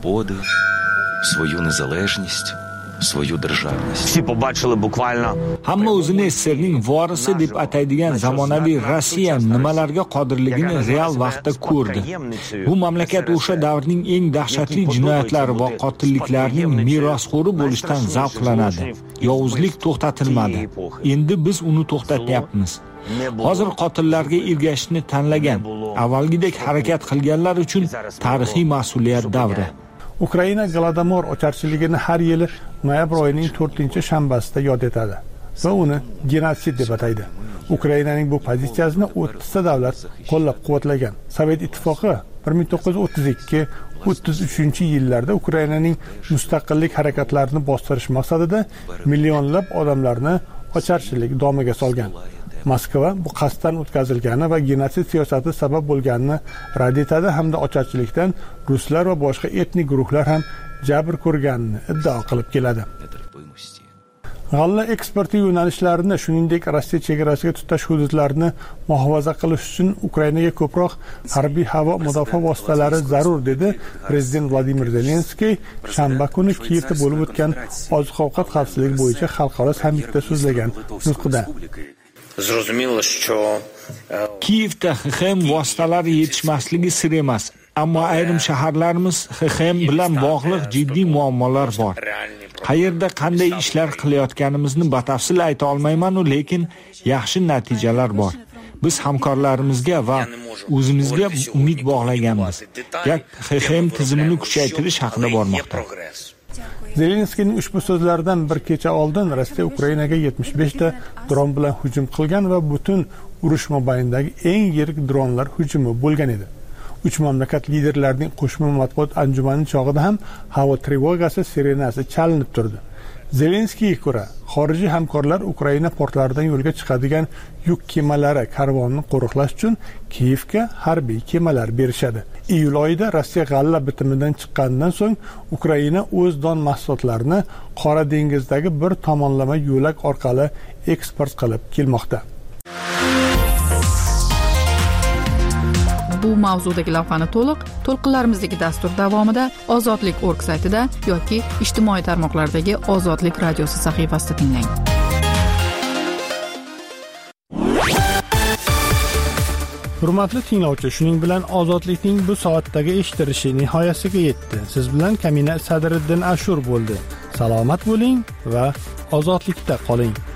Speaker 22: свою державность.
Speaker 21: Все побачили буквально. Hamma o'zini SSRning vorisi deb ataydigan zamonaviy Rossiya nimalarga qodirligini real vaqtda ko'rdi. Bu mamlakat o'sha davrning eng dahshatli jinoyatlari va qotilliklarining merosxo'ri bo'lishdan zavqlanadi. Yovuzlik to'xtatilmadi. Endi biz uni to'xtatyapmiz. Hozir qotillarga ergashishni tanlagan, avvalgidek harakat qilganlar uchun tarixiy mas'uliyat davri.
Speaker 1: Ukraina Golodomor ocharchiligini har yili noyabr oyining 4-shanbasida yod etadi va uni genotsid deb ataydi. Ukrainaning bu pozitsiyasini 30 ta davlat qo'llab-quvvatlagan. Sovet ittifoqi 1932-33 Ukrainaning mustaqillik harakatlarini bostirish maqsadida millionlab odamlarni ocharchilik domiga solgan. Moskva bu qasddan o'tkazilgani va genotsid siyosati sabab bo'lganini rad etadi hamda ocharchilikdan ruslar va boshqa etnik guruhlar ham jabr ko'rganini iddao qilib keladi. G'alla eksporti yo'nalishlarini, shuningdek Rossiya chegarasiga tutash hududlarini muhofaza qilish uchun Ukrainaga ko'proq harbiy havo mudofaa vositalari zarur, dedi prezident Vladimir Zelenskiy shanba kuni Kiyevda bo'lib o'tgan oziq-ovqat xavfsizligi bo'yicha xalqaro sammitda so'zlagan nutqida.
Speaker 21: Kiyevda XXM vositalari yetishmasligi sir emas, ammo ayrim shaharlarimiz XXM bilan bog'liq jiddiy muammolar bor. Qayerda qanday ishlar qilayotganimizni batafsil ayta olmayman, lekin yaxshi natijalar bor. Biz hamkorlarimizga va o'zimizga umid bog'laganmiz. Gap XXM tizimini kuchaytirish haqida bormoqda.
Speaker 1: Zelenskiyning ushbu so'zlaridan bir kecha oldin Rossiya Ukrainaga 75 ta dron bilan hujum qilgan va butun urush mobaynidagi eng yirik dronlar hujumi bo'lgan edi. Uch mamlakat liderlarining qo'shma matbuot anjumani chog'ida ham havo trevogasi sirenasi chalinib turdi. Zelenskiyga ko'ra, xorijiy hamkorlar Ukraina portlaridan yo'lga chiqadigan yuk kemalari karvonini qo'riqlash uchun Kiyevga harbiy kemalar berishadi. Iyul oyida Rossiya g'alla bitimidan chiqqanidan so'ng Ukraina o'z don mahsulotlarini Qora dengizdagi bir tomonlama yo'lak orqali eksport qilib kelmoqda.
Speaker 3: Bu mavzudagi lavhani to'lqinlarimizdagi dastur davomida Ozodlik.org saytida yoki ijtimoiy tarmoqlardagi Ozodlik radiosi sahifasida tinglang.
Speaker 1: Hurmatli tinglovchi, shuning bilan Ozodlikning bu soatdagi eshitilishi nihoyasiga yetdi. Siz bilan Kamina Sadriddin Ashur bo'ldi. Salomat bo'ling va ozodlikda qoling.